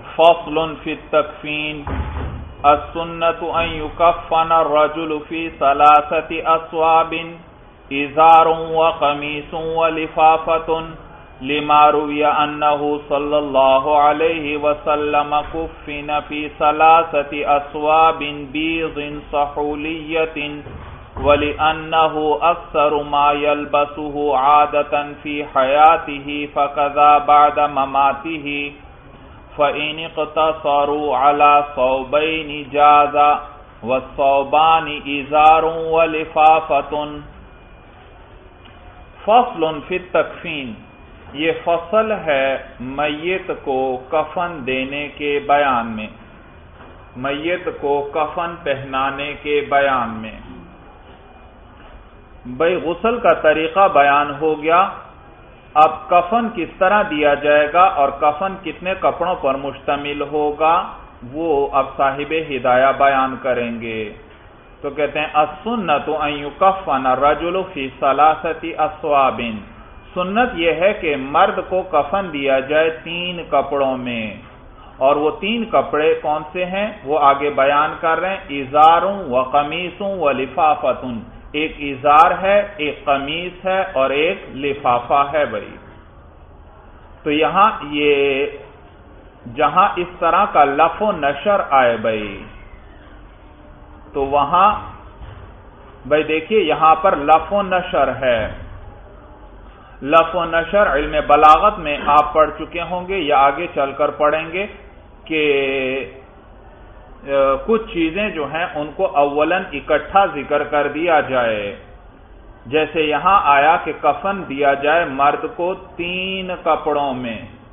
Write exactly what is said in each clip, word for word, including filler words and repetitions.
فصل فی التکفین السنة ان یکفن الرجل فی ثلاثة اصواب ازار وقمیص ولفافة لما روی انه صلی اللہ علیہ وسلم کفن فی ثلاثة اصواب بیض صحولیت وَلِأَنَّهُ أَكْثَرُ مَا يَلْبَسُهُ عَادَةً فِي حَيَاتِهِ فَكَذَا بَعْدَ مَمَاتِهِ فَإِنِ اقْتَصَرُوا عَلَى ثَوْبَيْنِ جَازَ وَالثَّوْبَانِ إِزَارٌ وَلِفَافَةٌ۔ فصل فی التکفین، یہ فصل ہے میت کو کفن دینے کے بیان میں، میت کو کفن پہنانے کے بیان میں۔ بھئی غسل کا طریقہ بیان ہو گیا، اب کفن کس طرح دیا جائے گا اور کفن کتنے کپڑوں پر مشتمل ہوگا وہ اب صاحب ہدایہ بیان کریں گے۔ تو کہتے ہیں السنۃ ان یکفن الرجل فی ثلاثۃ اثواب، سنت یہ ہے کہ مرد کو کفن دیا جائے تین کپڑوں میں، اور وہ تین کپڑے کون سے ہیں وہ آگے بیان کر رہے ہیں۔ ازار و قمیص و لفافۃ، ایک ازار ہے، ایک قمیص ہے اور ایک لفافہ ہے۔ بھائی تو یہاں یہ جہاں اس طرح کا لف و نشر آئے بھائی تو وہاں بھائی دیکھیے یہاں پر لف و نشر ہے۔ لف و نشر علم بلاغت میں آپ پڑھ چکے ہوں گے یا آگے چل کر پڑھیں گے کہ کچھ چیزیں جو ہیں ان کو اولاً اکٹھا ذکر کر دیا جائے، جیسے یہاں آیا کہ کفن دیا جائے مرد کو تین کپڑوں میں،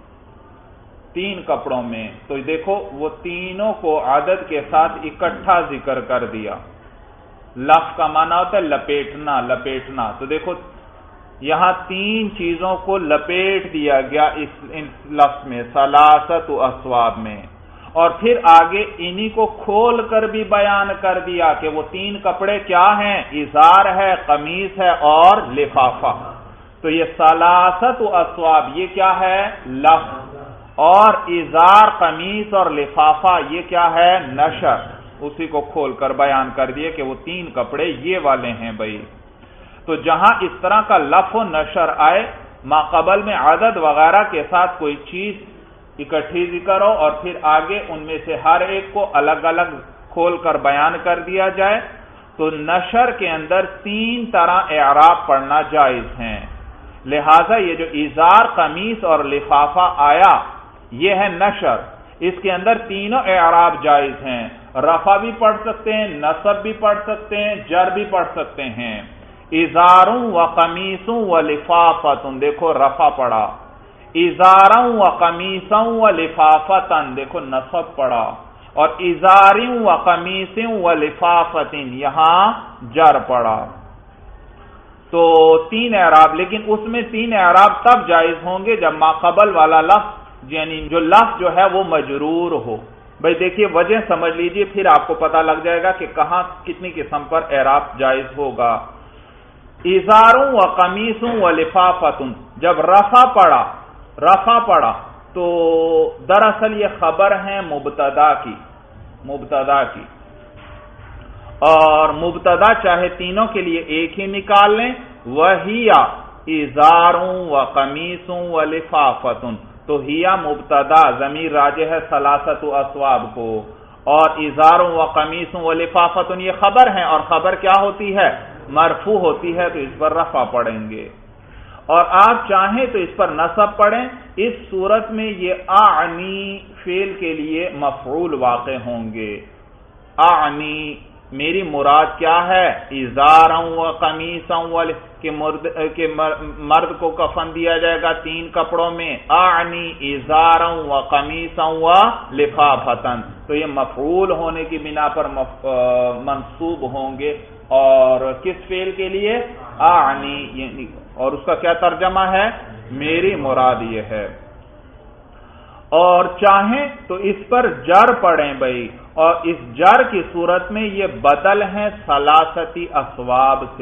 تین کپڑوں میں، تو دیکھو وہ تینوں کو عدد کے ساتھ اکٹھا ذکر کر دیا۔ لف کا معنی ہوتا ہے لپیٹنا، لپیٹنا، تو دیکھو یہاں تین چیزوں کو لپیٹ دیا گیا اس لفظ میں، ثلاثۃ اثواب میں، اور پھر آگے انہی کو کھول کر بھی بیان کر دیا کہ وہ تین کپڑے کیا ہیں، ازار ہے، قمیص ہے اور لفافہ۔ تو یہ ثلاثۃ اثواب یہ کیا ہے، لفظ، اور ازار، قمیص اور لفافہ یہ کیا ہے، نشر، اسی کو کھول کر بیان کر دیے کہ وہ تین کپڑے یہ والے ہیں۔ بھائی تو جہاں اس طرح کا لف و نشر آئے، ما قبل میں عدد وغیرہ کے ساتھ کوئی چیز اکٹھی ذکر ہو اور پھر آگے ان میں سے ہر ایک کو الگ الگ کھول کر بیان کر دیا جائے، تو نشر کے اندر تین طرح اعراب پڑھنا جائز ہیں۔ لہذا یہ جو ازار، قمیص اور لفافہ آیا یہ ہے نشر، اس کے اندر تینوں اعراب جائز ہیں، رفع بھی پڑھ سکتے ہیں، نصب بھی پڑھ سکتے ہیں، جر بھی پڑھ سکتے ہیں۔ ازاروں و قمیصوں و لفافتن، دیکھو رفع پڑا، ازاروں و قمیصوں و لفافتن، دیکھو نصب پڑا، اور ازاروں و قمیصوں و لفافتن یہاں جر پڑا۔ تو تین اعراب، لیکن اس میں تین اعراب تب جائز ہوں گے جب ما قبل والا لفظ یعنی جو لفظ جو ہے وہ مجرور ہو۔ بھائی دیکھیے وجہ سمجھ لیجئے، پھر آپ کو پتہ لگ جائے گا کہ کہاں کتنی قسم پر اعراب جائز ہوگا۔ ازاروں و قمیصوں و لفافتن، جب رفع پڑا، رفع پڑا تو دراصل یہ خبر ہے مبتدا کی، مبتدا کی، اور مبتدا چاہے تینوں کے لیے ایک ہی نکال لیں، وہی ازاروں و قمیصوں و لفافتن، تو ہیا مبتدا ضمیر راجع ہے ثلاثۃ اثواب کو، اور ازاروں و قمیصوں و لفافتن یہ خبر ہیں، اور خبر کیا ہوتی ہے، مرفوع ہوتی ہے، تو اس پر رفع پڑھیں گے، اور آپ چاہیں تو اس پر نصب پڑھیں۔ اس صورت میں یہ اعنی فعل کے لیے مفعول واقع ہوں گے۔ اعنی میری مراد کیا ہے، ازاروں و قمیصوں و کہ مرد کو کفن دیا جائے گا تین کپڑوں میں، اعنی ازاروں و قمیصوں و لفافتن، تو یہ مفعول ہونے کی بنا پر منصوب ہوں گے، اور کس فعل کے لیے، اعنی، یعنی اور اس کا کیا ترجمہ ہے، میری مراد یہ ہے۔ اور چاہیں تو اس پر جر پڑھیں بھائی، اور اس جر کی صورت میں یہ بدل ہیں ثلاثتی اسواب سے،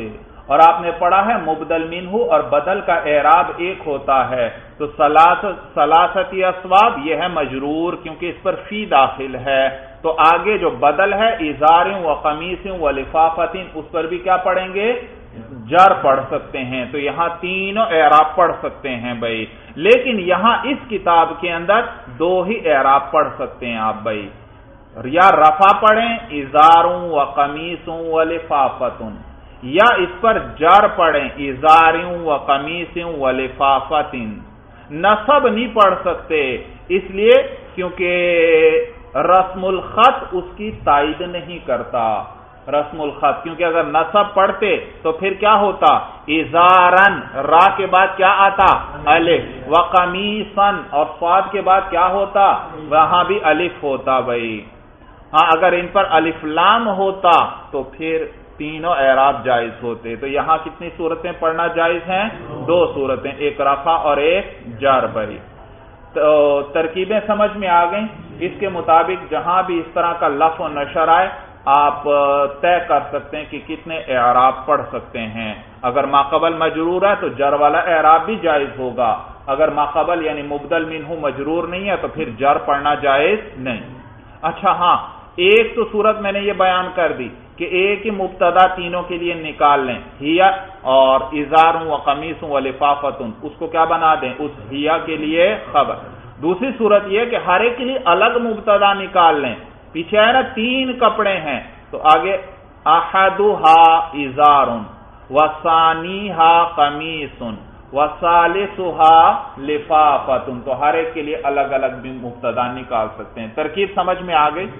اور آپ نے پڑھا ہے مبدل منہ اور بدل کا اعراب ایک ہوتا ہے، تو ثلاثتی اسواب یہ ہے مجرور کیونکہ اس پر فی داخل ہے، تو آگے جو بدل ہے ازار و قمیص و لفافت اس پر بھی کیا پڑھیں گے؟ جر پڑھ سکتے ہیں، تو یہاں تینوں اعراب پڑھ سکتے ہیں بھائی، لیکن یہاں اس کتاب کے اندر دو ہی اعراب پڑھ سکتے ہیں آپ بھائی، یا رفع پڑھیں ازاروں و قمیصوں و لفافتن، یا اس پر جر پڑھیں ازاروں و قمیصوں و لفافتن۔ نصب نہیں پڑھ سکتے اس لیے کیونکہ رسم الخط اس کی تائید نہیں کرتا، رسم الخط، کیونکہ اگر نصب پڑھتے تو پھر کیا ہوتا؟ ازارن، را کے بعد کیا آتا؟ الف، وقمیصن، اور صاد کے بعد کیا ہوتا؟ وہاں بھی الف ہوتا بھائی۔ ہاں اگر ان پر الف لام ہوتا تو پھر تینوں اعراب جائز ہوتے، تو یہاں کتنی صورتیں پڑھنا جائز ہیں؟ دو صورتیں، ایک رفع اور ایک جر بھائی۔ تو ترکیبیں سمجھ میں آ گئیں، اس کے مطابق جہاں بھی اس طرح کا لفظ و نشر آئے آپ طے کر سکتے ہیں کہ کتنے اعراب پڑھ سکتے ہیں۔ اگر ماقبل مجرور ہے تو جر والا اعراب بھی جائز ہوگا، اگر ماقبل یعنی مبدل منہ مجرور نہیں ہے تو پھر جر پڑھنا جائز نہیں۔ اچھا ہاں، ایک تو صورت میں نے یہ بیان کر دی کہ ایک ہی مبتدا تینوں کے لیے نکال لیں، ہیا اور ازار و قمیص و لفافتن، اس کو کیا بنا دیں؟ اس ہیا کے لیے خبر۔ دوسری صورت یہ کہ ہر ایک کے لیے الگ مبتدا نکال لیں، پیچھے ہے نا تین کپڑے ہیں تو آگے احدھا ازار وثانیھا قمیص وثالثھا لفافۃ، تو ہر ایک کے لیے الگ الگ بھی مبتدا نکال سکتے ہیں۔ ترکیب سمجھ میں آ گئی؟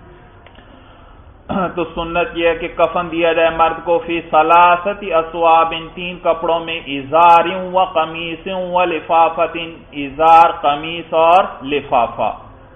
تو سنت یہ ہے کہ کفن دیا جائے مرد کو فی ثلاثت اسواب، تین کپڑوں میں، ازار و قمیص و لفافت، ازار قمیص اور لفافہ۔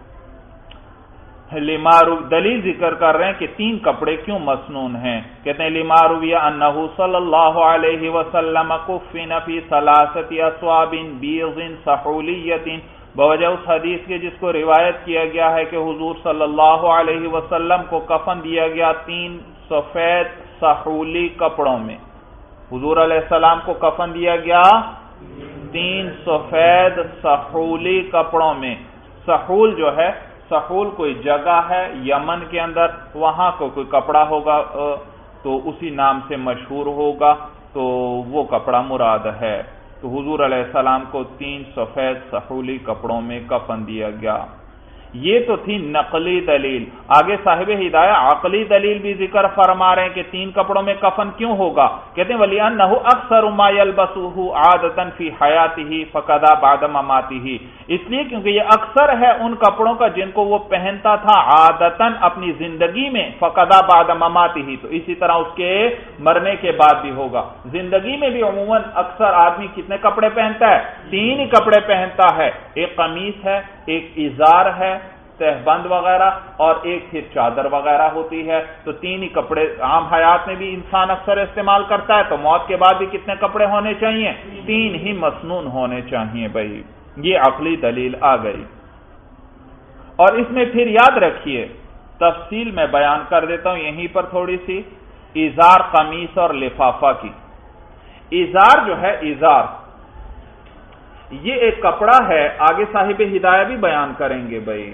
لمارو دلیل ذکر کر رہے ہیں کہ تین کپڑے کیوں مسنون ہیں، کہتے ہیں لمارویہ انہ صلی اللہ علیہ وسلم کفن فی ثلاثت اسواب بیض سحولیت، بوجہ اس حدیث کے جس کو روایت کیا گیا ہے کہ حضور صلی اللہ علیہ وسلم کو کفن دیا گیا تین سفید سحولی کپڑوں میں، حضور علیہ السلام کو کفن دیا گیا تین سفید سحولی کپڑوں میں۔ سحول جو ہے، سحول کوئی جگہ ہے یمن کے اندر، وہاں کو کوئی کپڑا ہوگا تو اسی نام سے مشہور ہوگا، تو وہ کپڑا مراد ہے۔ تو حضور علیہ السلام کو تین سفید سحولی کپڑوں میں کفن دیا گیا۔ یہ تو تھی نقلی دلیل، آگے صاحب ہدایہ عقلی دلیل بھی ذکر فرما رہے ہیں کہ تین کپڑوں میں کفن کیوں ہوگا، کہتے ہیں وَلِأَنَّهُ أَكْثَرُ مَا يَلْبَسُهُ عَادَةً فِي حَيَاتِهِ فَقَدَا بَعْدَ مَمَاتِهِ، اس لیے کیونکہ یہ اکثر ہے ان کپڑوں کا جن کو وہ پہنتا تھا عادتاً اپنی زندگی میں، فَقَدَا بَعْدَ مَمَاتِهِ، تو اسی طرح اس کے مرنے کے بعد بھی ہوگا۔ زندگی میں بھی عموماً اکثر آدمی کتنے کپڑے پہنتا ہے؟ تین ہی کپڑے پہنتا ہے، ایک قمیص ہے، ایک ازار ہے تہبند وغیرہ، اور ایک پھر چادر وغیرہ ہوتی ہے، تو تین ہی کپڑے عام حیات میں بھی انسان اکثر استعمال کرتا ہے، تو موت کے بعد بھی کتنے کپڑے ہونے چاہیے؟ تین ہی مسنون ہونے چاہیے بھائی۔ یہ عقلی دلیل آ گئی، اور اس میں پھر یاد رکھیے تفصیل میں بیان کر دیتا ہوں یہیں پر تھوڑی سی، ازار قمیص اور لفافہ کی۔ ازار جو ہے، ازار یہ ایک کپڑا ہے، آگے صاحب ہدایہ بھی بیان کریں گے بھائی۔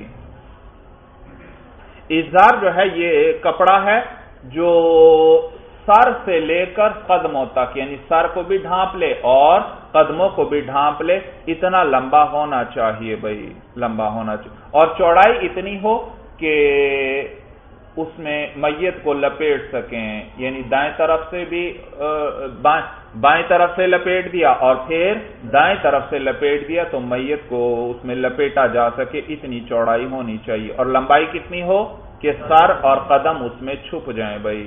ازار جو ہے یہ کپڑا ہے جو سر سے لے کر قدموں تک، یعنی سر کو بھی ڈھانپ لے اور قدموں کو بھی ڈھانپ لے، اتنا لمبا ہونا چاہیے بھائی، لمبا ہونا چاہیے، اور چوڑائی اتنی ہو کہ اس میں میت کو لپیٹ سکیں، یعنی دائیں طرف سے بھی بائیں بائیں طرف سے لپیٹ دیا اور پھر دائیں طرف سے لپیٹ دیا تو میت کو اس میں لپیٹا جا سکے، اتنی چوڑائی ہونی چاہیے، اور لمبائی کتنی ہو کہ سر اور قدم اس میں چھپ جائیں بھائی۔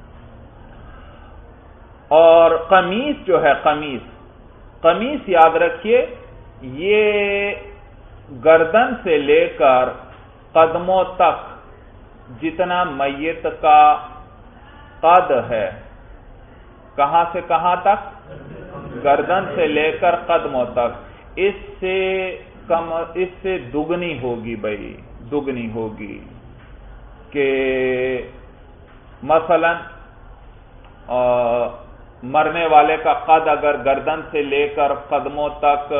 اور قمیص جو ہے، قمیص قمیص یاد رکھیے یہ گردن سے لے کر قدموں تک جتنا میت کا قد ہے، کہاں سے کہاں تک؟ گردن سے لے کر قدموں تک، اس سے کم، اس سے دگنی ہوگی بھائی، دگنی ہوگی کہ مثلا مرنے والے کا قد اگر گردن سے لے کر قدموں تک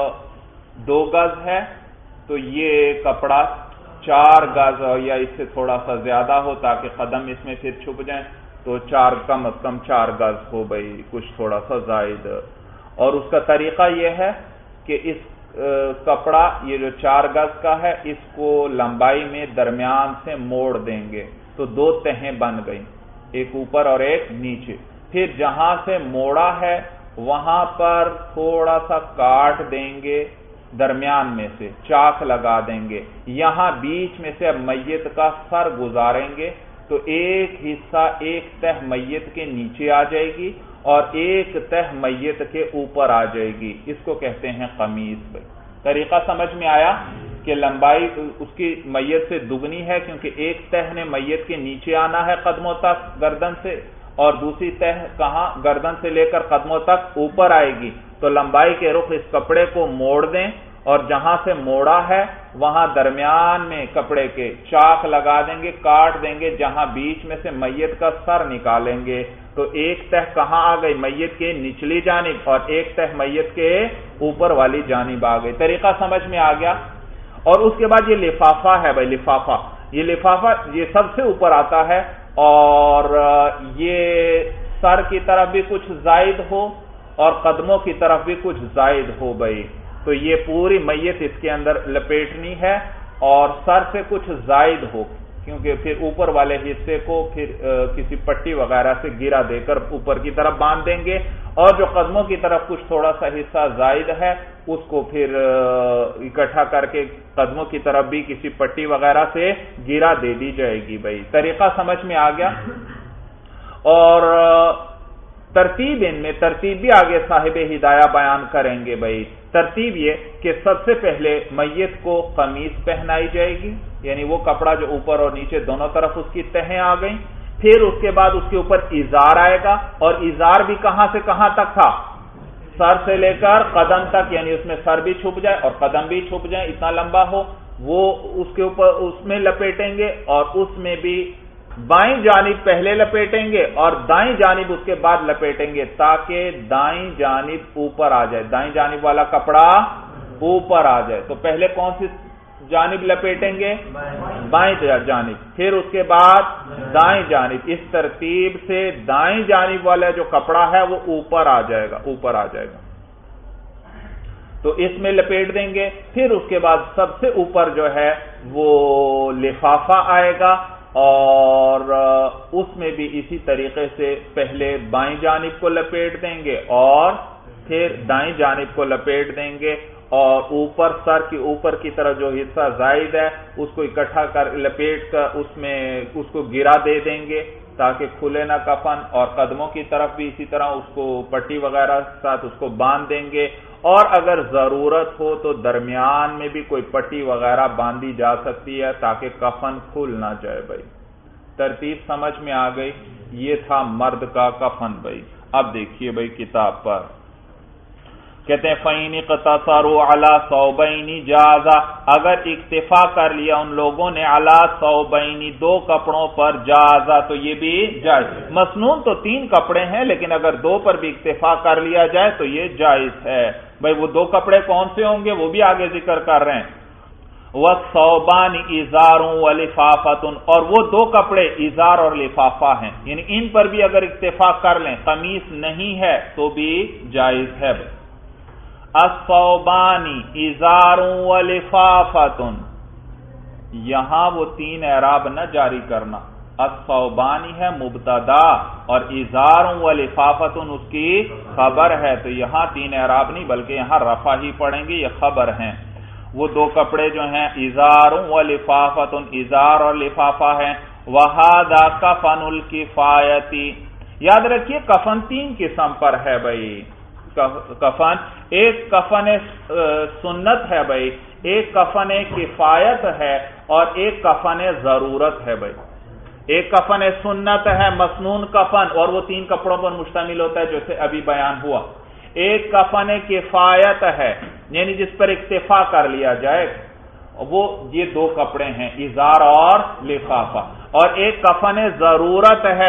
دو گز ہے تو یہ کپڑا چار گز یا اس سے تھوڑا سا زیادہ ہو تاکہ قدم اس میں پھر چھپ جائیں، تو چار کم از کم چار گز ہو بھائی، کچھ تھوڑا سا زائد۔ اور اس کا طریقہ یہ ہے کہ اس کپڑا یہ جو چار گز کا ہے اس کو لمبائی میں درمیان سے موڑ دیں گے تو دو تہیں بن گئی، ایک اوپر اور ایک نیچے۔ پھر جہاں سے موڑا ہے وہاں پر تھوڑا سا کاٹ دیں گے، درمیان میں سے چاک لگا دیں گے، یہاں بیچ میں سے اب میت کا سر گزاریں گے تو ایک حصہ ایک تہ میت کے نیچے آ جائے گی اور ایک تہ میت کے اوپر آ جائے گی، اس کو کہتے ہیں قمیص۔ بھائی طریقہ سمجھ میں آیا کہ لمبائی اس کی میت سے دگنی ہے کیونکہ ایک تہ نے میت کے نیچے آنا ہے قدموں تک گردن سے، اور دوسری تہ کہاں گردن سے لے کر قدموں تک اوپر آئے گی، تو لمبائی کے رخ اس کپڑے کو موڑ دیں اور جہاں سے موڑا ہے وہاں درمیان میں کپڑے کے چاک لگا دیں گے، کاٹ دیں گے، جہاں بیچ میں سے میت کا سر نکالیں گے تو ایک تہ کہاں آ گئی، میت کے نچلی جانب، اور ایک تہ میت کے اوپر والی جانب آ گئی۔ طریقہ سمجھ میں آ گیا۔ اور اس کے بعد یہ لفافہ ہے بھائی، لفافہ یہ لفافہ یہ سب سے اوپر آتا ہے اور یہ سر کی طرف بھی کچھ زائد ہو اور قدموں کی طرف بھی کچھ زائد ہو بھائی، تو یہ پوری میت اس کے اندر لپیٹنی ہے اور سر سے کچھ زائد ہو، کیونکہ پھر اوپر والے حصے کو پھر کسی پٹی وغیرہ سے گرا دے کر اوپر کی طرف باندھ دیں گے، اور جو قدموں کی طرف کچھ تھوڑا سا حصہ زائد ہے اس کو پھر اکٹھا کر کے قدموں کی طرف بھی کسی پٹی وغیرہ سے گرا دے دی جائے گی بھائی۔ طریقہ سمجھ میں آ گیا۔ اور ترتیب ان میں ترتیب بھی آگے صاحب ہدایہ بیان کریں گے بھائی۔ ترتیب یہ کہ سب سے پہلے میت کو قمیص پہنائی جائے گی، یعنی وہ کپڑا جو اوپر اور نیچے دونوں طرف اس کی تہیں آ گئیں، پھر اس کے بعد اس کے اوپر ازار آئے گا، اور ازار بھی کہاں سے کہاں تک تھا، سر سے لے کر قدم تک، یعنی اس میں سر بھی چھپ جائے اور قدم بھی چھپ جائے، اتنا لمبا ہو، وہ اس کے اوپر اس میں لپیٹیں گے، اور اس میں بھی بائیں جانب پہلے لپیٹیں گے اور دائیں جانب اس کے بعد لپیٹیں گے تاکہ دائیں جانب اوپر آ جائے، دائیں جانب والا کپڑا اوپر آ جائے۔ تو پہلے کون سی جانب لپیٹیں گے، بائیں جانب، پھر اس کے بعد دائیں جانب، اس ترتیب سے دائیں جانب والا جو کپڑا ہے وہ اوپر آ جائے گا، اوپر آ جائے گا تو اس میں لپیٹ دیں گے۔ پھر اس کے بعد سب سے اوپر جو ہے وہ لفافہ آئے گا، اور اس میں بھی اسی طریقے سے پہلے بائیں جانب کو لپیٹ دیں گے اور پھر دائیں جانب کو لپیٹ دیں گے، اور اوپر سر کی اوپر کی طرف جو حصہ زائد ہے اس کو اکٹھا کر لپیٹ کر اس میں اس کو گرا دے دیں گے تاکہ کھلے نہ کفن، اور قدموں کی طرف بھی اسی طرح اس کو پٹی وغیرہ ساتھ اس کو باندھ دیں گے، اور اگر ضرورت ہو تو درمیان میں بھی کوئی پٹی وغیرہ باندھی جا سکتی ہے تاکہ کفن کھل نہ جائے بھائی۔ ترتیب سمجھ میں آ گئی۔ یہ تھا مرد کا کفن بھائی۔ اب دیکھیے بھائی کتاب پر کہتے ہیں فَإِنِ اقْتَصَرُوا عَلَى ثَوْبَيْنِ جَازَ، اگر اکتفا کر لیا ان لوگوں نے عَلَى ثَوْبَيْنِ دو کپڑوں پر جَازَ تو یہ بھی جائز۔ مسنون تو تین کپڑے ہیں لیکن اگر دو پر بھی اکتفا کر لیا جائے تو یہ جائز ہے بھائی۔ وہ دو کپڑے کون سے ہوں گے وہ بھی آگے ذکر کر رہے ہیں۔ وَالثَّوْبَانِ إِزَارٌ وَلِفَافَةٌ، اور وہ دو کپڑے ازار اور لفافہ ہیں، یعنی ان پر بھی اگر اکتفا کر لیں، قمیص نہیں ہے تو بھی جائز ہے بھائی۔ الثوبان ازار ولفافۃ، یہاں وہ تین اعراب نہ جاری کرنا، الثوبانی ہے مبتدا اور ازار ولفافۃ اس کی خبر ہے، تو یہاں تین اعراب نہیں بلکہ یہاں رفع ہی پڑیں گے، یہ خبر ہیں۔ وہ دو کپڑے جو ہیں ازار ولفافۃ، ازار اور لفافہ ہیں۔ وہذا کفن الکفایۃ، یاد رکھیے کفن تین قسم پر ہے بھائی۔ کفن ایک کفن سنت ہے بھائی، ایک کفن کفایت ہے اور ایک کفن ضرورت ہے بھائی۔ ایک کفن سنت ہے مسنون کفن، اور وہ تین کپڑوں پر مشتمل ہوتا ہے جیسے ابھی بیان ہوا۔ ایک کفن کفایت ہے یعنی جس پر اکتفا کر لیا جائے، وہ یہ دو کپڑے ہیں ازار اور لفافہ۔ اور ایک کفن ضرورت ہے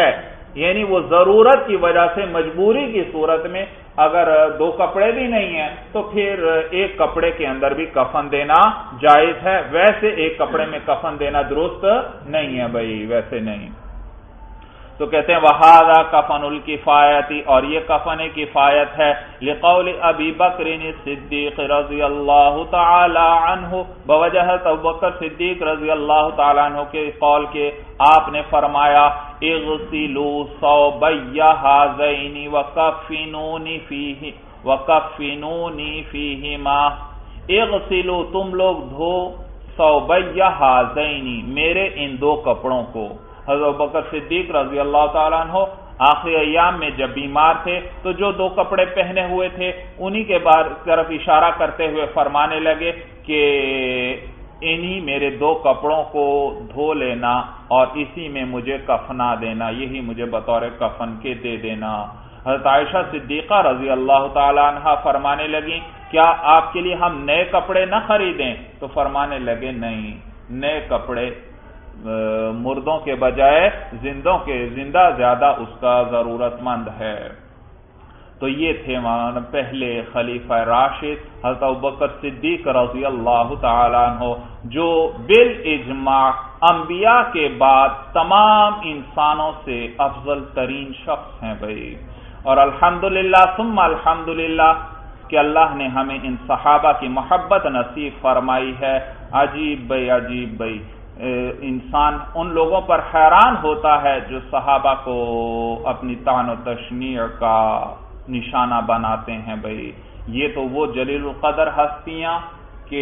یعنی وہ ضرورت کی وجہ سے مجبوری کی صورت میں اگر دو کپڑے بھی نہیں ہیں تو پھر ایک کپڑے کے اندر بھی کفن دینا جائز ہے، ویسے ایک کپڑے میں کفن دینا درست نہیں ہے بھائی، ویسے نہیں۔ تو کہتے ہیں وَهَذَا کفن الکفایتی، اور یہ کفن کفایت ہے، لقول ابی بکر صدیق رضی اللہ تعالی عنہ، بوجہ ابو بکر صدیق رضی اللہ تعالی عنہ کے قول کے آپ نے فرمایا اغسلوا ثوبی هذین وکفنونی فیہ وکفنونی فیہما، اغسلوا تم لوگ دھو ثوبی هذین میرے ان دو کپڑوں کو۔ حضرت بکر صدیق رضی اللہ تعالیٰ عنہ آخری ایام میں جب بیمار تھے تو جو دو کپڑے پہنے ہوئے تھے انہی کے طرف اشارہ کرتے ہوئے فرمانے لگے کہ انہی میرے دو کپڑوں کو دھو لینا اور اسی میں مجھے کفنا دینا، یہی مجھے بطور کفن کے دے دینا۔ حضرت عائشہ صدیقہ رضی اللہ تعالیٰ عنہ فرمانے لگیں کیا آپ کے لیے ہم نئے کپڑے نہ خریدیں؟ تو فرمانے لگے نہیں، نئے کپڑے مردوں کے بجائے زندوں کے زندہ زیادہ اس کا ضرورت مند ہے۔ تو یہ تھے پہلے خلیفہ راشد حضرت ابوبکر صدیق رضی اللہ تعالیٰ عنہ، جو بالاجماع انبیاء کے بعد تمام انسانوں سے افضل ترین شخص ہیں بھائی، اور الحمدللہ ثم الحمدللہ کہ اللہ نے ہمیں ان صحابہ کی محبت نصیب فرمائی ہے۔ عجیب بھائی عجیب بھائی، انسان ان لوگوں پر حیران ہوتا ہے جو صحابہ کو اپنی طعن و تشنیع کا نشانہ بناتے ہیں بھائی۔ یہ تو وہ جلیل القدر ہستیاں کہ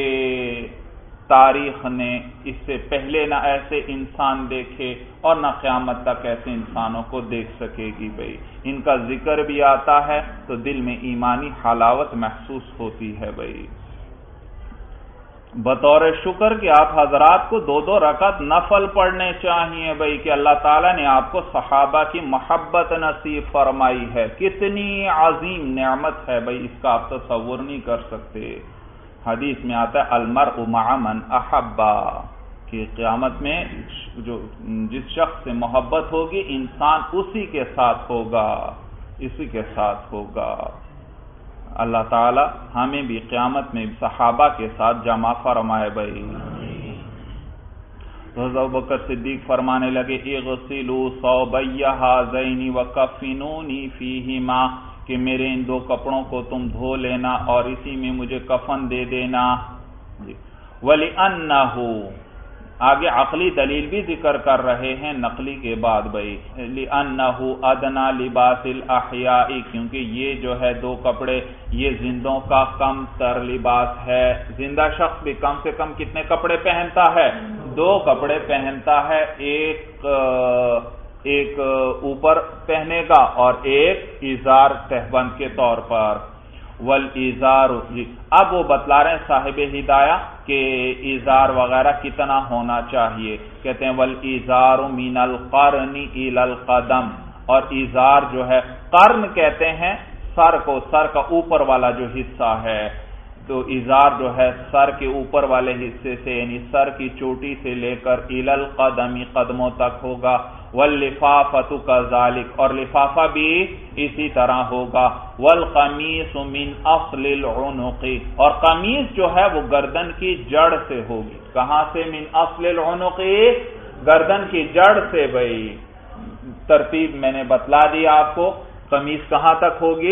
تاریخ نے اس سے پہلے نہ ایسے انسان دیکھے اور نہ قیامت تک ایسے انسانوں کو دیکھ سکے گی بھائی۔ ان کا ذکر بھی آتا ہے تو دل میں ایمانی حلاوت محسوس ہوتی ہے بھائی۔ بطور شکر کہ آپ حضرات کو دو دو رکعت نفل پڑھنے چاہیے بھائی کہ اللہ تعالیٰ نے آپ کو صحابہ کی محبت نصیب فرمائی ہے، کتنی عظیم نعمت ہے بھائی، اس کا آپ تصور نہیں کر سکتے۔ حدیث میں آتا ہے المرء مع من احبا، کہ قیامت میں جو جس شخص سے محبت ہوگی انسان اسی کے ساتھ ہوگا، اسی کے ساتھ ہوگا۔ اللہ تعالی ہمیں بھی قیامت میں صحابہ کے ساتھ جمع فرمائے بھائی۔ حضرت ابوبکر صدیق فرمانے لگے اغسلوا ثوبی هذین وکفنونی فیہما، کہ میرے ان دو کپڑوں کو تم دھو لینا اور اسی میں مجھے کفن دے دینا۔ وَلِأَنَّهُ آگے عقلی دلیل بھی ذکر کر رہے ہیں نقلی کے بعد بھائی، لِأَنَّهُ أَدْنَى لِبَاسِ الْأَحْيَاءِ، کیونکہ یہ جو ہے دو کپڑے یہ زندوں کا کم تر لباس ہے۔ زندہ شخص بھی کم سے کم کتنے کپڑے پہنتا ہے؟ دو کپڑے پہنتا ہے، ایک ایک اوپر پہنے گا اور ایک ازار تہبند کے طور پر۔ والازار، جی اب وہ بتلا رہے ہیں صاحب ہدایہ کہ ازار وغیرہ کتنا ہونا چاہیے۔ کہتے ہیں والازار من القرن الى القدم، اور ازار جو ہے قرن کہتے ہیں سر کو، سر کا اوپر والا جو حصہ ہے، تو ازار جو ہے سر کے اوپر والے حصے سے یعنی سر کی چوٹی سے لے کر الی القدم قدموں تک ہوگا۔ واللفافۃ کذالک، اور لفافہ بھی اسی طرح ہوگا۔ والقمیص من اصل العنق، اور قمیص جو ہے وہ گردن کی جڑ سے ہوگی۔ کہاں سے؟ من اصل العنق، گردن کی جڑ سے بھائی۔ ترتیب میں نے بتلا دی آپ کو، قمیص کہاں تک ہوگی؟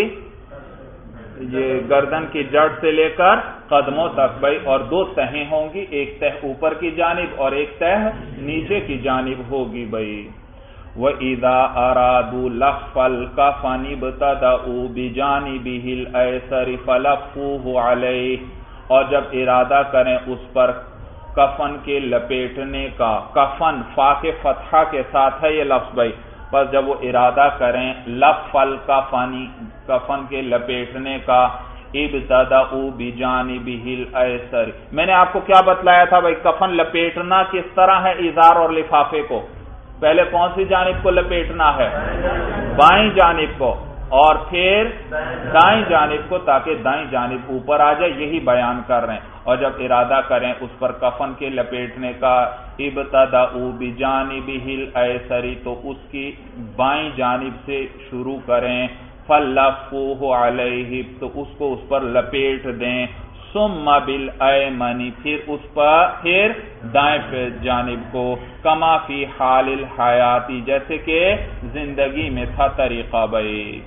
یہ گردن کی جڑ سے لے کر قدموں تک بھائی، اور دو تہیں ہوں گی، ایک تہ اوپر کی جانب اور ایک تہ نیچے کی جانب ہوگی بھائی۔ وَإِذَا أَرَادُوا لَفَّ الْكَفَنِ ابْتَدَأُوا بِجَانِبِهِ الْأَيْسَرِ فَلَفُّوهُ عَلَيْهِ، اور جب ارادہ کریں اس پر کفن کے لپیٹنے کا، کفن فا کے فتحہ کے ساتھ ہے یہ لفظ بھائی، پس جب وہ ارادہ کریں لف الکفنی، کفن کے لپیٹنے کا، ابتدأوا بجانبہ الایسر، میں نے آپ کو کیا بتلایا تھا بھائی کفن لپیٹنا کس طرح ہے ازار اور لفافے کو؟ پہلے کون سی جانب کو لپیٹنا ہے؟ بائیں جانب کو، اور پھر دائیں جانب کو، تاکہ دائیں جانب اوپر آ جائے، یہی بیان کر رہے ہیں۔ اور جب ارادہ کریں اس پر کفن کے لپیٹنے کا، ابتدأوا بجانبہ الایسر، تو اس کی بائیں جانب سے شروع کریں، فلفوہ علیہ، تو اس کو اس پر لپیٹ دیں، ثم بالایمن، پھر اس پر پھر دائیں جانب کو، کما فی حال الحیاتی، جیسے کہ زندگی میں تھا طریقہ بھائی۔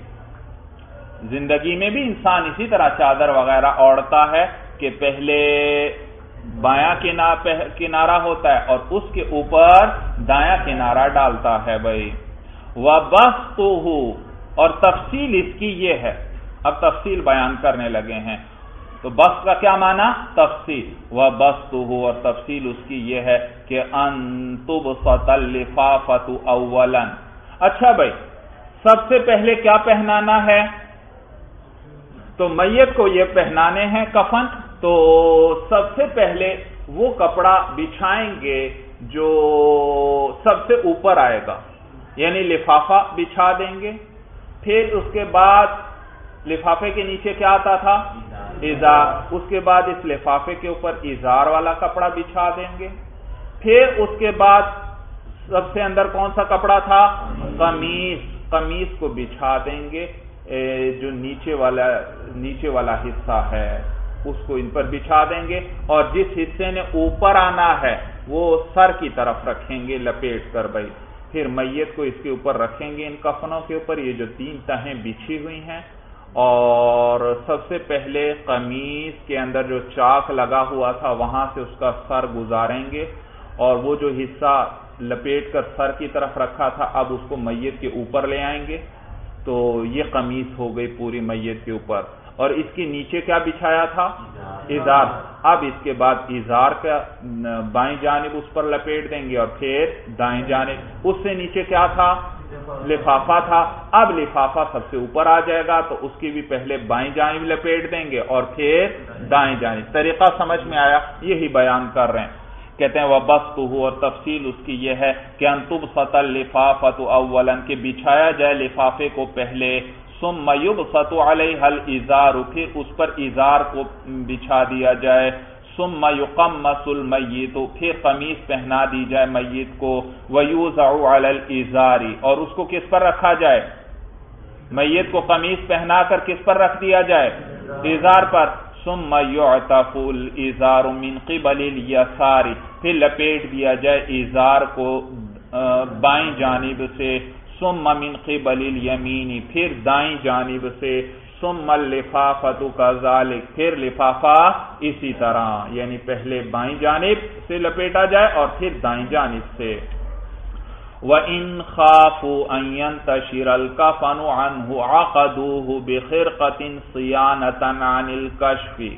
زندگی میں بھی انسان اسی طرح چادر وغیرہ اوڑھتا ہے کہ پہلے بایاں کنارہ ہوتا ہے اور اس کے اوپر دایاں کنارہ ڈالتا ہے بھائی۔ وَبَسْطُهُ، اور تفصیل اس کی یہ ہے، اب تفصیل بیان کرنے لگے ہیں۔ تو بسط کا کیا معنی؟ تفصیل۔ وَبَسْطُهُ، اور تفصیل اس کی یہ ہے کہ أَن تُبْسَطَ اللِّفَافَةُ أَوَّلًا۔ اچھا بھائی، سب سے پہلے کیا پہنانا ہے؟ تو میت کو یہ پہنانے ہیں کفن، تو سب سے پہلے وہ کپڑا بچھائیں گے جو سب سے اوپر آئے گا، یعنی لفافہ بچھا دیں گے۔ پھر اس کے بعد لفافے کے نیچے کیا آتا تھا؟ ازار۔ اس کے بعد اس لفافے کے اوپر ازار والا کپڑا بچھا دیں گے۔ پھر اس کے بعد سب سے اندر کون سا کپڑا تھا؟ قمیص۔ قمیص کو بچھا دیں گے، جو نیچے والا نیچے والا حصہ ہے اس کو ان پر بچھا دیں گے، اور جس حصے نے اوپر آنا ہے وہ سر کی طرف رکھیں گے لپیٹ کر بھائی۔ پھر میت کو اس کے اوپر رکھیں گے، ان کفنوں کے اوپر یہ جو تین تہیں بچھی ہوئی ہیں، اور سب سے پہلے قمیص کے اندر جو چاک لگا ہوا تھا وہاں سے اس کا سر گزاریں گے، اور وہ جو حصہ لپیٹ کر سر کی طرف رکھا تھا اب اس کو میت کے اوپر لے آئیں گے۔ تو یہ قمیص ہو گئی پوری میت کے اوپر، اور اس کے نیچے کیا بچھایا تھا؟ ازار۔ اب اس کے بعد ازار کا بائیں جانب اس پر لپیٹ دیں گے، اور پھر دائیں جانب، اس سے نیچے کیا تھا؟ لفافہ تھا۔ اب لفافہ سب سے اوپر آ جائے گا تو اس کی بھی پہلے بائیں جانب لپیٹ دیں گے اور پھر دائیں جانب۔ طریقہ سمجھ میں آیا؟ یہی بیان کر رہے ہیں۔ کہتے ہیں وَبَسْطُهُ، اور تفصیل اس کی یہ ہے کہ أَن تُبْسَطَ اللِّفَافَةُ أَوَّلًا، کہ بچھایا جائے لفافے کو پہلے، ثُمَّ يُبْسَطُ عَلَيْهَا الْإِزَارُ، پھر اس پر ازار کو بچھا دیا جائے، ثُمَّ يُقَمَّصُ الْمَيِّتُ، پھر قمیص پہنا دی جائے میت کو، وَيُوزَعُ عَلَى الْإِزَارِ، اور اس کو کس پر رکھا جائے؟ میت کو قمیص پہنا کر کس پر رکھ دیا جائے؟ ازار پر۔ ثم يعطف الازار من قبل اليسار، پھر لپیٹ دیا جائے ازار کو بائیں جانب سے، ثم من قبل الیمین، پھر دائیں جانب سے، ثم اللفافۃ كذلك، پھر لفافہ اسی طرح، یعنی پہلے بائیں جانب سے لپیٹا جائے اور پھر دائیں جانب سے۔ وَإِنْ خَافُوا أَنْ يَنْتَشِرَ الْكَفَنُ عَنْهُ عَقَدُوهُ بِخِرْقَةٍ صِيَانَةً عَنِ الْكَشْفِ۔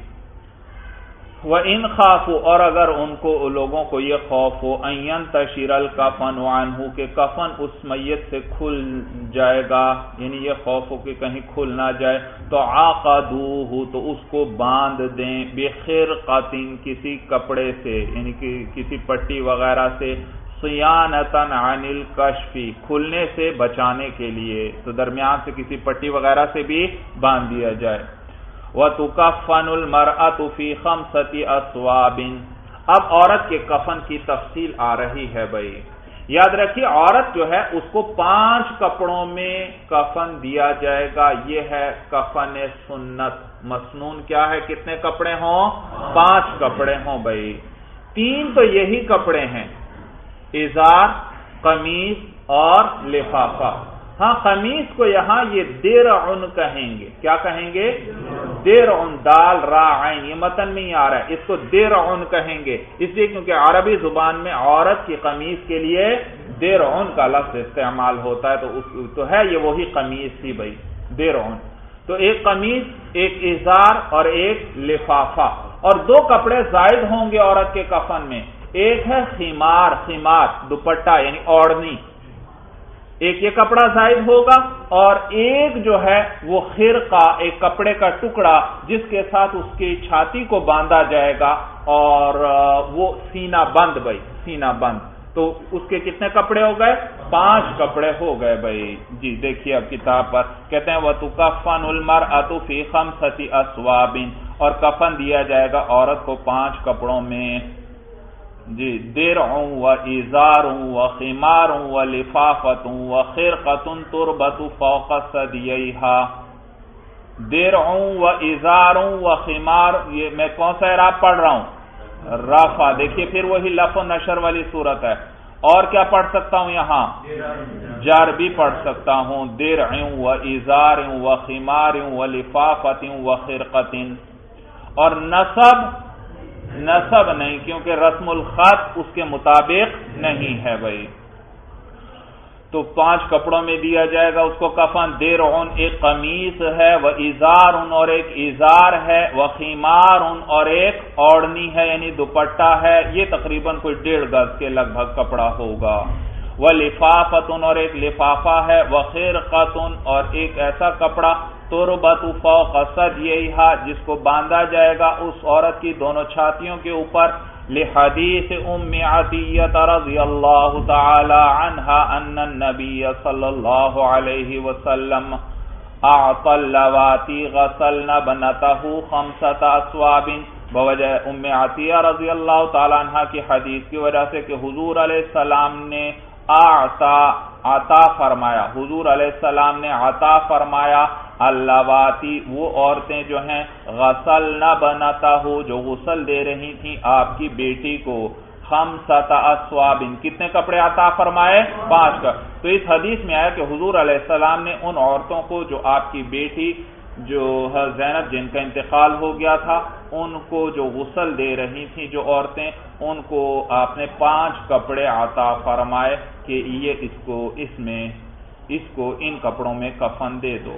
وَإِنْ خَافُوا، اور اگر ان کو لوگوں کو یہ خوف ہو، أَنْ يَنْتَشِرَ الْكَفَنُ عَنْهُ، کہ کفن اس میت سے کھل جائے گا، یعنی یہ خوف ہو کہ کہیں کھل نہ جائے، تو عَقَدُوهُ، تو اس کو باندھ دیں، بِخِرْقَةٍ، کسی کپڑے سے، یعنی کہ کسی پٹی وغیرہ سے، صیانتاً عن الکشف، کھلنے سے بچانے کے لیے، تو درمیان سے کسی پٹی وغیرہ سے بھی باندھ دیا جائے۔ وَتُكَفَّنُ الْمَرْأَةُ فِي خَمْسَةِ أَثْوَابٍ، اب عورت کے کفن کی تفصیل آ رہی ہے بھائی۔ یاد رکھیے عورت جو ہے اس کو پانچ کپڑوں میں کفن دیا جائے گا، یہ ہے کفن سنت۔ مسنون کیا ہے؟ کتنے کپڑے ہوں؟ پانچ کپڑے ہوں بھائی۔ تین تو یہی کپڑے ہیں، ازار، قمیص اور لفافہ۔ ہاں قمیص کو یہاں یہ درعن کہیں گے، کیا کہیں گے؟ درعن، دال را عین، یہ متن میں ہی آ رہا ہے، اس کو درعن کہیں گے، اس لیے کیونکہ عربی زبان میں عورت کی قمیص کے لیے درعن کا لفظ استعمال ہوتا ہے، تو اس تو ہے یہ وہی قمیص تھی بھائی، درعن۔ تو ایک قمیص، ایک ازار اور ایک لفافہ، اور دو کپڑے زائد ہوں گے عورت کے کفن میں، ایک ہے خمار، خمار دوپٹہ یعنی اوڑھنی، ایک یہ کپڑا زائد ہوگا، اور ایک جو ہے وہ خرقہ، ایک کپڑے کا ٹکڑا جس کے ساتھ اس کی چھاتی کو باندھا جائے گا، اور وہ سینہ بند بھائی، سینہ بند۔ تو اس کے کتنے کپڑے ہو گئے؟ پانچ کپڑے ہو گئے بھائی۔ جی دیکھیے اب کتاب پر کہتے ہیں وَتُكَفَّنُ الْمَرْأَةُ فِي خَمْسَةِ أَثْوَابٍ، اور کفن دیا جائے گا عورت کو پانچ کپڑوں میں جی درع و ازار و خمار و لفافت و خرقۃ تربط فوق ثدییھا. درع و ازار و خمار، یہ میں کون سا اعراب پڑھ رہا ہوں؟ رفع. دیکھیے پھر وہی لف و نشر والی صورت ہے. اور کیا پڑھ سکتا ہوں یہاں؟ جار بھی پڑھ سکتا ہوں. درع و ازار و خمار و لفافت و خرقۃ. اور نصب نصب نہیں، کیونکہ رسم الخط اس کے مطابق نہیں ہے بھائی. تو پانچ کپڑوں میں دیا جائے گا اس کو کفن. درعن ایک قمیص ہے، و ازار اور ایک ازار ہے، و خمار اور ایک اوڑنی ہے یعنی دوپٹہ ہے، یہ تقریباً کوئی ڈیڑھ گز کے لگ بھگ کپڑا ہوگا. و لفافت اور ایک لفافہ ہے، و خرقۃ اور ایک ایسا کپڑا تربط فوق ثدییھا جس کو باندھا جائے گا اس عورت کی دونوں چھاتیوں کے اوپر. لحدیث ام عطیہ رضی اللہ تعالی عنہا ان النبی صلی اللہ علیہ وسلم اعطى اللواتی غسلن ابنتہ خمسۃ اثواب. بوجہ ام عطیہ رضی اللہ تعالی عنہا کی حدیث کی وجہ سے کہ حضور علیہ السلام نے اعطا عطا فرمایا، حضور علیہ السلام نے عطا فرمایا اللواتی وہ عورتیں جو ہیں غسلن بنتہ جو غسل دے رہی تھیں آپ کی بیٹی کو، خمسۃ اثواب کتنے کپڑے عطا فرمائے؟ پانچ کا. تو اس حدیث میں آیا کہ حضور علیہ السلام نے ان عورتوں کو جو آپ کی بیٹی جو زینب جن کا انتقال ہو گیا تھا ان کو جو غسل دے رہی تھیں جو عورتیں، ان کو آپ نے پانچ کپڑے عطا فرمائے کہ یہ اس کو اس میں اس کو ان کپڑوں میں کفن دے دو.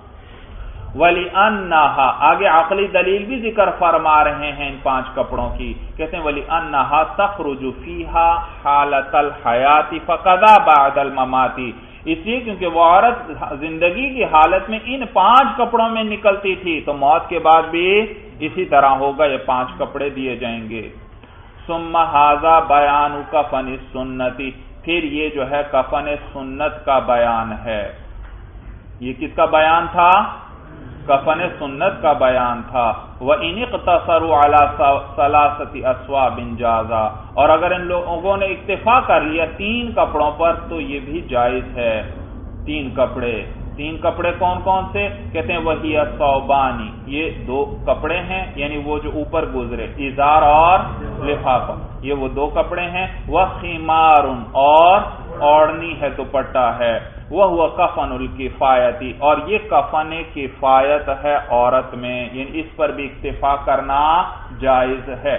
وَلِأَنَّهَا آگے عقلی دلیل بھی ذکر فرما رہے ہیں ان پانچ کپڑوں کی. کہتے ہیں وَلِأَنَّهَا تَخْرُجُ فِيهَا حَالَةَ الْحَيَاةِ فَقَضَى بَعْدَ الْمَمَاتِ. اس لیے کیونکہ وہ عورت زندگی کی حالت میں ان پانچ کپڑوں میں نکلتی تھی تو موت کے بعد بھی اسی طرح ہوگا، یہ پانچ کپڑے دیے جائیں گے. ثُمَّ هَذَا بَيَانُ كَفَنِ السُّنَّةِ پھر یہ جو ہے کفن سنت کا بیان ہے. یہ کس کا بیان تھا؟ کفن سنت کا بیان تھا. وَإِنِ اقْتَصَرُوا عَلَى ثَلَاثَةِ أَثْوَابٍ جَازَ اور اگر ان لوگوں نے اکتفا کر لیا تین کپڑوں پر تو یہ بھی جائز ہے. تین کپڑے تین کپڑے کون کون سے؟ کہتے ہیں وہی ثوبانی یہ دو کپڑے ہیں یعنی وہ جو اوپر گزرے ازار اور لفافہ یہ وہ دو کپڑے ہیں. وَخِمَارٌ اور اوڑنی ہے دوپٹہ ہے. وہ کفن الکفایتی اور یہ کفن کفایت ہے عورت میں یعنی اس پر بھی اکتفا کرنا جائز ہے.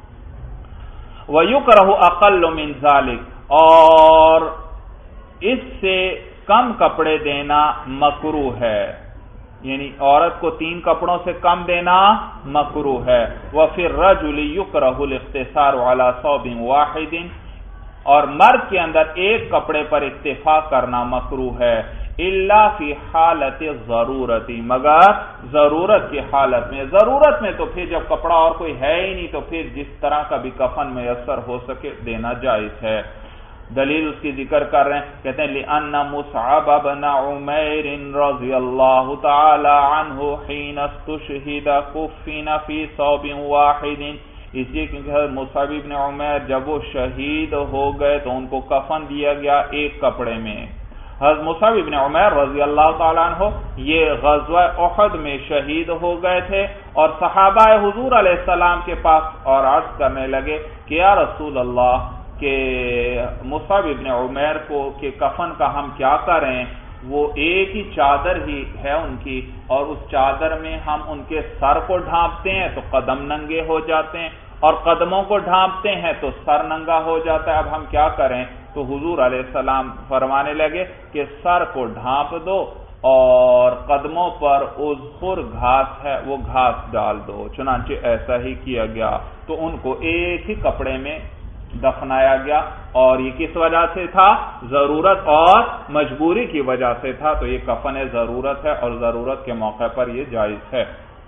وَيُكْرَهُ أَقَلُّ مِنْ ذَلِكَ اور اس سے کم کپڑے دینا مکروہ ہے یعنی عورت کو تین کپڑوں سے کم دینا مکروہ ہے. وَفِي الرَّجُلِ يُكْرَهُ الِاقْتِصَارُ عَلَى ثَوْبٍ وَاحِدٍ اور مرد کے اندر ایک کپڑے پر اکتفا کرنا مکروہ ہے. الا فی حالت ضرورت مگر ضرورت کی حالت میں. ضرورت میں تو پھر جب کپڑا اور کوئی ہے ہی نہیں تو پھر جس طرح کا بھی کفن میسر ہو سکے دینا جائز ہے. دلیل اس کی ذکر کر رہے ہیں کہتے ہیں لأن مصعب بن عمیر رضی اللہ تعالی عنہ حین استشہد کفن فی ثوب واحد اس لیے کیونکہ حضرت مصعب بن عمیر جب وہ شہید ہو گئے تو ان کو کفن دیا گیا ایک کپڑے میں. حضرت مصعب بن عمیر رضی اللہ تعالیٰ عنہ یہ غزوہ احد میں شہید ہو گئے تھے اور صحابہ حضور علیہ السلام کے پاس اور عرض کرنے لگے کہ یا رسول اللہ کہ مصعب بن عمیر کو کہ کفن کا ہم کیا کریں، وہ ایک ہی چادر ہی ہے ان کی اور اس چادر میں ہم ان کے سر کو ڈھانپتے ہیں تو قدم ننگے ہو جاتے ہیں اور قدموں کو ڈھانپتے ہیں تو سر ننگا ہو جاتا ہے، اب ہم کیا کریں؟ تو حضور علیہ السلام فرمانے لگے کہ سر کو ڈھانپ دو اور قدموں پر اذخر گھاس ہے وہ گھاس ڈال دو. چنانچہ ایسا ہی کیا گیا تو ان کو ایک ہی کپڑے میں دفنایا گیا اور یہ کس وجہ سے تھا؟ ضرورت اور مجبوری کی وجہ سے تھا. تو یہ کفن ضرورت ہے اور ضرورت کے موقع پر یہ جائز ہے.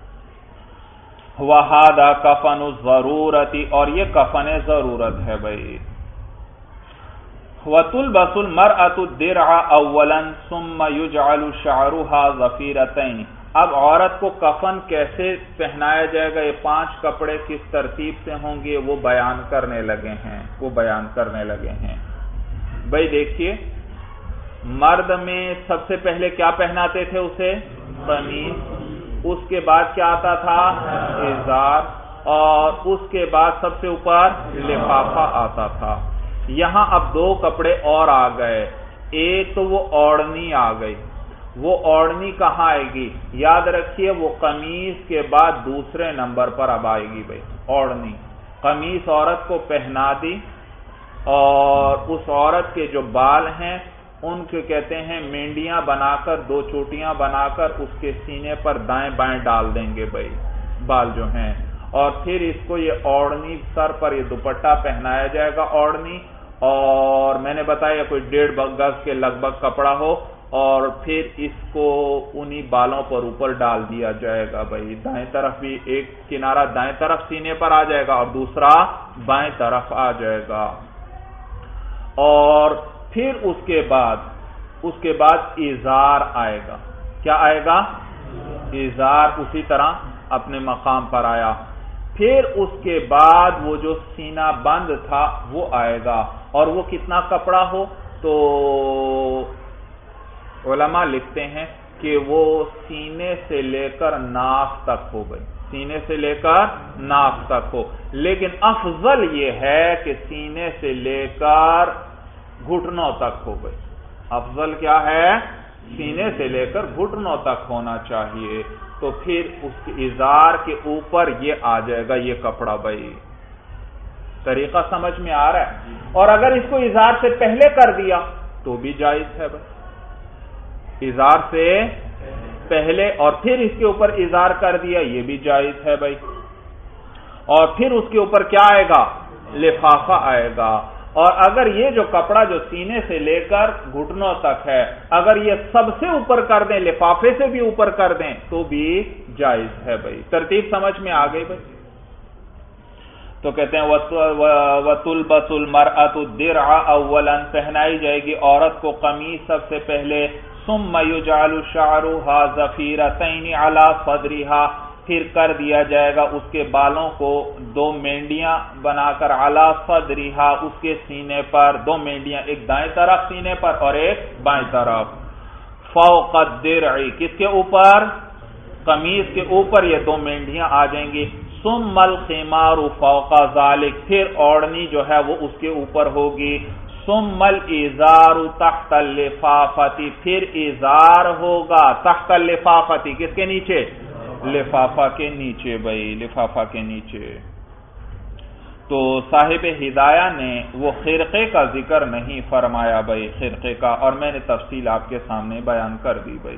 وَهَذَا کفن الضرورتی اور یہ کفن ضرورت ہے بھائی. وَتُلْبَسُ الْمَرْأَةُ الدِّرْعَ أَوَّلًا ثُمَّ يُجْعَلُ شَعْرُهَا ظَفِيرَتَيْنِ اب عورت کو کفن کیسے پہنایا جائے گا، یہ پانچ کپڑے کس ترتیب سے ہوں گے، وہ بیان کرنے لگے ہیں وہ بیان کرنے لگے ہیں بھائی دیکھیے، مرد میں سب سے پہلے کیا پہناتے تھے اسے، قمیص، اس کے بعد کیا آتا تھا، ازار، اور اس کے بعد سب سے اوپر لفافہ آتا تھا۔ یہاں اب دو کپڑے اور آ گئے، ایک تو وہ اوڑھنی آ گئی، وہ اوڑھنی کہاں آئے گی، یاد رکھیے وہ قمیص کے بعد دوسرے نمبر پر اب آئے گی بھائی اوڑھنی۔ قمیص عورت کو پہنا دی، اور اس عورت کے جو بال ہیں ان کے کہتے ہیں مینڈیاں بنا کر، دو چوٹیاں بنا کر اس کے سینے پر دائیں بائیں ڈال دیں گے بھائی بال جو ہیں، اور پھر اس کو یہ اوڑھنی، سر پر یہ دوپٹہ پہنایا جائے گا اوڑھنی، اور میں نے بتایا کوئی ڈیڑھ گز کے لگ بھگ کپڑا ہو، اور پھر اس کو انہی بالوں پر اوپر ڈال دیا جائے گا بھائی، دائیں طرف بھی ایک کنارہ دائیں طرف سینے پر آ جائے گا اور دوسرا بائیں طرف آ جائے گا، اور پھر اس کے بعد اس کے بعد ازار آئے گا۔ کیا آئے گا، ازار اسی طرح اپنے مقام پر آیا۔ پھر اس کے بعد وہ جو سینہ بند تھا وہ آئے گا، اور وہ کتنا کپڑا ہو، تو علماء لکھتے ہیں کہ وہ سینے سے لے کر ناف تک ہو گئی، سینے سے لے کر ناف تک ہو، لیکن افضل یہ ہے کہ سینے سے لے کر گھٹنوں تک ہو گئی۔ افضل کیا ہے، سینے سے لے کر گھٹنوں تک ہونا چاہیے، تو پھر اس کے ازار کے اوپر یہ آ جائے گا یہ کپڑا بھائی۔ طریقہ سمجھ میں آ رہا ہے؟ اور اگر اس کو ازار سے پہلے کر دیا تو بھی جائز ہے بھائی، ازار سے پہلے اور پھر اس کے اوپر ازار کر دیا یہ بھی جائز ہے بھائی، اور پھر اس کے اوپر کیا آئے گا، لفافہ آئے گا، اور اگر یہ جو کپڑا جو سینے سے لے کر گھٹنوں تک ہے اگر یہ سب سے اوپر کر دیں، لفافے سے بھی اوپر کر دیں تو بھی جائز ہے بھائی۔ ترتیب سمجھ میں آ گئی بھائی؟ تو کہتے ہیں وَتُلْبَسُ الْمَرْأَةُ الدِّرْعَ اولا، پہنائی جائے گی عورت کو قمیص سب سے پہلے، ثُمَّ يُجْعَلُ شَعْرُهَا ظَفِيرَتَيْنِ عَلَى صَدْرِهَا، پھر کر دیا جائے گا اس کے بالوں کو دو مینڈیاں بنا کر علی صدرہا، اس کے سینے پر، دو مینڈیاں ایک دائیں طرف سینے پر اور ایک بائیں طرف، فوق الدرع، کس کے اوپر، قمیص کے اوپر یہ دو مینڈیاں آ جائیں گی، ثم الخمار فوق ذلك، پھر اوڑھنی جو ہے وہ اس کے اوپر ہوگی، ثم الازار تحت اللفافتی، پھر ازار ہوگا تحت اللفافتی، کس کے نیچے، لفافہ کے نیچے بھائی، لفافہ کے نیچے۔ تو صاحب ہدایہ نے وہ خرقے کا ذکر نہیں فرمایا بھائی، خرقے کا، اور میں نے تفصیل آپ کے سامنے بیان کر دی بھائی۔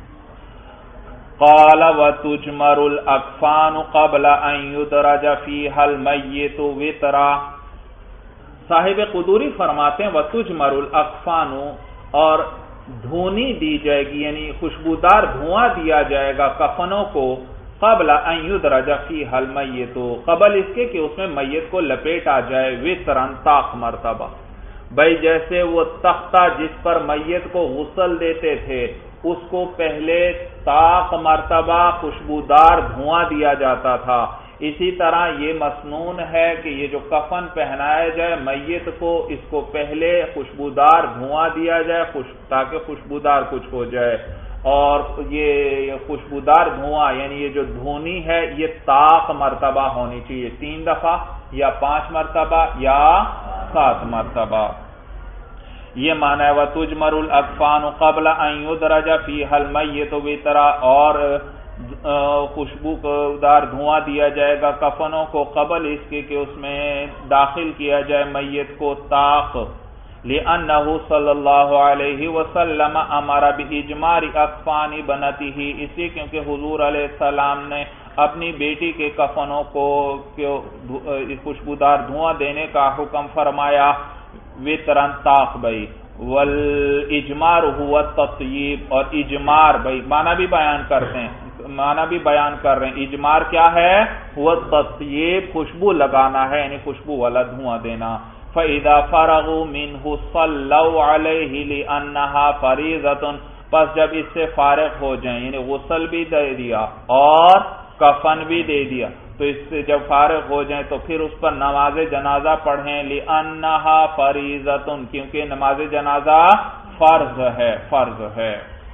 قال وتجمر الاکفان قبل ان يدرج فيها المیت وترا، صاحب قدوری فرماتے ہیں وتجمر الاکفان، اور دھونی دی جائے گی، یعنی خوشبودار دھواں دیا جائے گا کفنوں کو، قبل ان يدرج فيها المیت، قبل اس کے کہ اس میں میت کو لپیٹ آ جائے، وترا طاق مرتبہ، بھائی جیسے وہ تختہ جس پر میت کو غسل دیتے تھے اس کو پہلے طاق مرتبہ خوشبودار دھواں دیا جاتا تھا، اسی طرح یہ مسنون ہے کہ یہ جو کفن پہنایا جائے میت کو، اس کو پہلے خوشبودار دھواں دیا جائے تاکہ خوشبودار کچھ ہو جائے، اور یہ خوشبودار دھواں یعنی یہ جو دھونی ہے یہ طاق مرتبہ ہونی چاہیے، تین دفعہ یا پانچ مرتبہ یا سات مرتبہ، یہ معنی ہے وَتُجْمَرُ الْأَكْفَانُ قَبْلَ أَن يُدْرَجَ فِيهَا الْمَيِّتُ وِتْرًا، اور خوشبو دار دھواں دیا جائے گا کفنوں کو قبل اس کے کہ اس میں داخل کیا جائے میت کو طاق، لِأَنَّهُ صلی اللہ علیہ وسلم امر بِإِجْمَارِ أَكْفَانِ بَنَتِهِ، اسی کیونکہ حضور علیہ السلام نے اپنی بیٹی کے کفنوں کو خوشبودار دھواں دینے کا حکم فرمایا، وترن طاق بھائی، والاجمار هو التطیب، اور اجمار بھائی معنی بھی بیان کرتے ہیں، معنی بھی بیان کر رہے ہیں، اجمار کیا ہے، هو التطیب، خوشبو لگانا ہے یعنی خوشبو والا دھواں دینا، فَإِذَا فَرَغُوا مِنْهُ صَلَّوْا عَلَيْهِ لِأَنَّهَا فَرِيضَةٌ، پس جب اس سے فارغ ہو جائیں، یعنی غسل بھی دے دیا اور کفن بھی دے دیا، تو اس سے جب فارغ ہو جائیں تو پھر اس پر نماز جنازہ پڑھیں، لِأَنَّهَا فَرِيضَةٌ، کیونکہ نماز جنازہ فرض ہے فرض ہے۔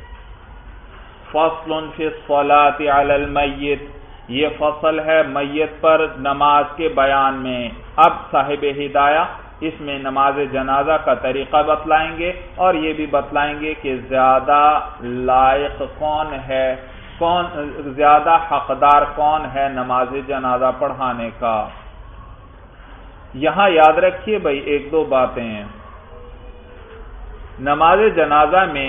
فصل فی الصلاۃ علی المیت، یہ فصل ہے میت پر نماز کے بیان میں۔ اب صاحب ہدایہ اس میں نماز جنازہ کا طریقہ بتلائیں گے اور یہ بھی بتلائیں گے کہ زیادہ لائق کون ہے، کون زیادہ حقدار کون ہے نماز جنازہ پڑھانے کا۔ یہاں یاد رکھیے بھائی ایک دو باتیں ہیں۔ نماز جنازہ میں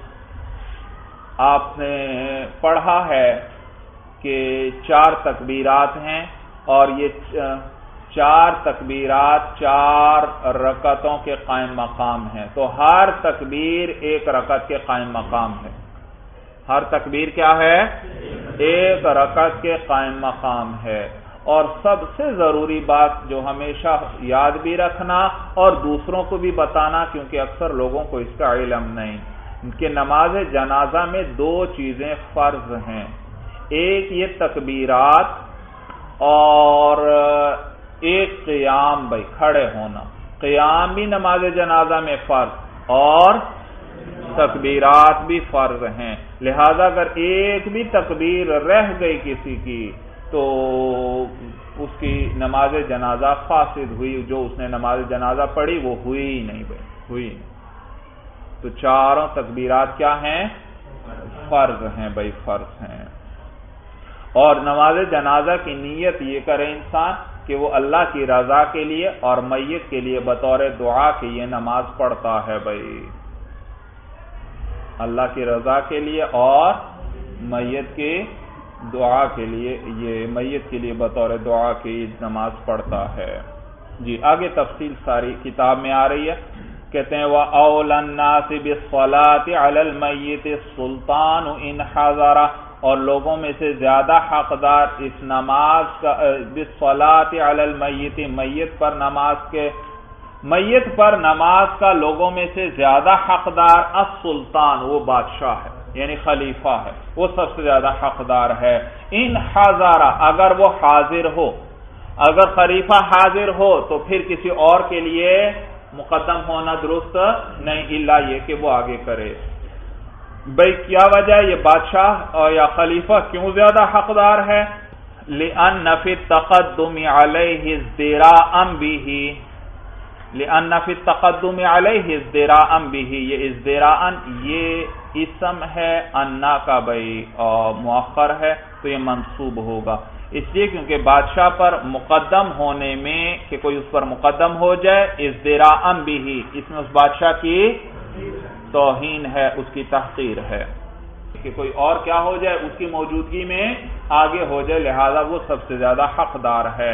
آپ نے پڑھا ہے کہ چار تکبیرات ہیں اور یہ چار تکبیرات چار رکعتوں کے قائم مقام ہیں، تو ہر تکبیر ایک رکعت کے قائم مقام ہے۔ ہر تکبیر کیا ہے؟ ایک رکعت کے قائم مقام ہے۔ اور سب سے ضروری بات جو ہمیشہ یاد بھی رکھنا اور دوسروں کو بھی بتانا، کیونکہ اکثر لوگوں کو اس کا علم نہیں، کہ نماز جنازہ میں دو چیزیں فرض ہیں، ایک یہ تکبیرات اور ایک قیام، بھائی کھڑے ہونا۔ قیام بھی نماز جنازہ میں فرض اور تکبیرات بھی فرض ہیں، لہذا اگر ایک بھی تکبیر رہ گئی کسی کی تو اس کی نماز جنازہ فاسد ہوئی، جو اس نے نماز جنازہ پڑھی وہ ہوئی ہی نہیں بھائی ہوئی نہیں۔ تو چاروں تکبیرات کیا ہیں؟ فرض ہیں بھائی، فرض ہیں۔ اور نماز جنازہ کی نیت یہ کرے انسان کہ وہ اللہ کی رضا کے لیے اور میت کے لیے بطور دعا کے یہ نماز پڑھتا ہے بھائی، اللہ کی رضا کے لیے اور میت کی دعا کے لیے، یہ میت کے لیے بطور دعا کی نماز پڑھتا ہے۔ جی آگے تفصیل ساری کتاب میں آ رہی ہے، کہتے ہیں وَأَوْلَى النَّاسِ بِالصَّلَاةِ عَلَى الْمَيِّتِ السُّلْطَانُ إِنْ حَضَرَ، اور لوگوں میں سے زیادہ حقدار اس نماز کا بالصلاۃ علی المیت، میت پر نماز کے میت پر نماز کا لوگوں میں سے زیادہ حقدار السلطان، وہ بادشاہ ہے یعنی خلیفہ ہے، وہ سب سے زیادہ حقدار ہے۔ ان حضر، اگر وہ حاضر ہو، اگر خلیفہ حاضر ہو تو پھر کسی اور کے لیے مقدم ہونا درست نہیں، الا یہ کہ وہ آگے کرے۔ بھئی کیا وجہ ہے یہ بادشاہ یا خلیفہ کیوں زیادہ حقدار ہے؟ لِأَنَّ فِي التَّقَدُّمِ عَلَيْهِ ازْدِرَاءً بِهِ، لِأَنَّ فِي التَّقَدُّمِ عَلَيْهِ ازْدِرَاءً بِهِ، یہ ازدراءً یہ اسم ہے انا کا بھئی اور مؤخر ہے تو یہ منصوب ہوگا، اس لیے کیونکہ بادشاہ پر مقدم ہونے میں کہ کوئی اس پر مقدم ہو جائے، ازدراءً بِهِ اس میں اس بادشاہ کی توہین ہے، اس کی تحقیر ہے کہ کوئی اور کیا ہو جائے اس کی موجودگی میں آگے ہو جائے، لہذا وہ سب سے زیادہ حقدار ہے۔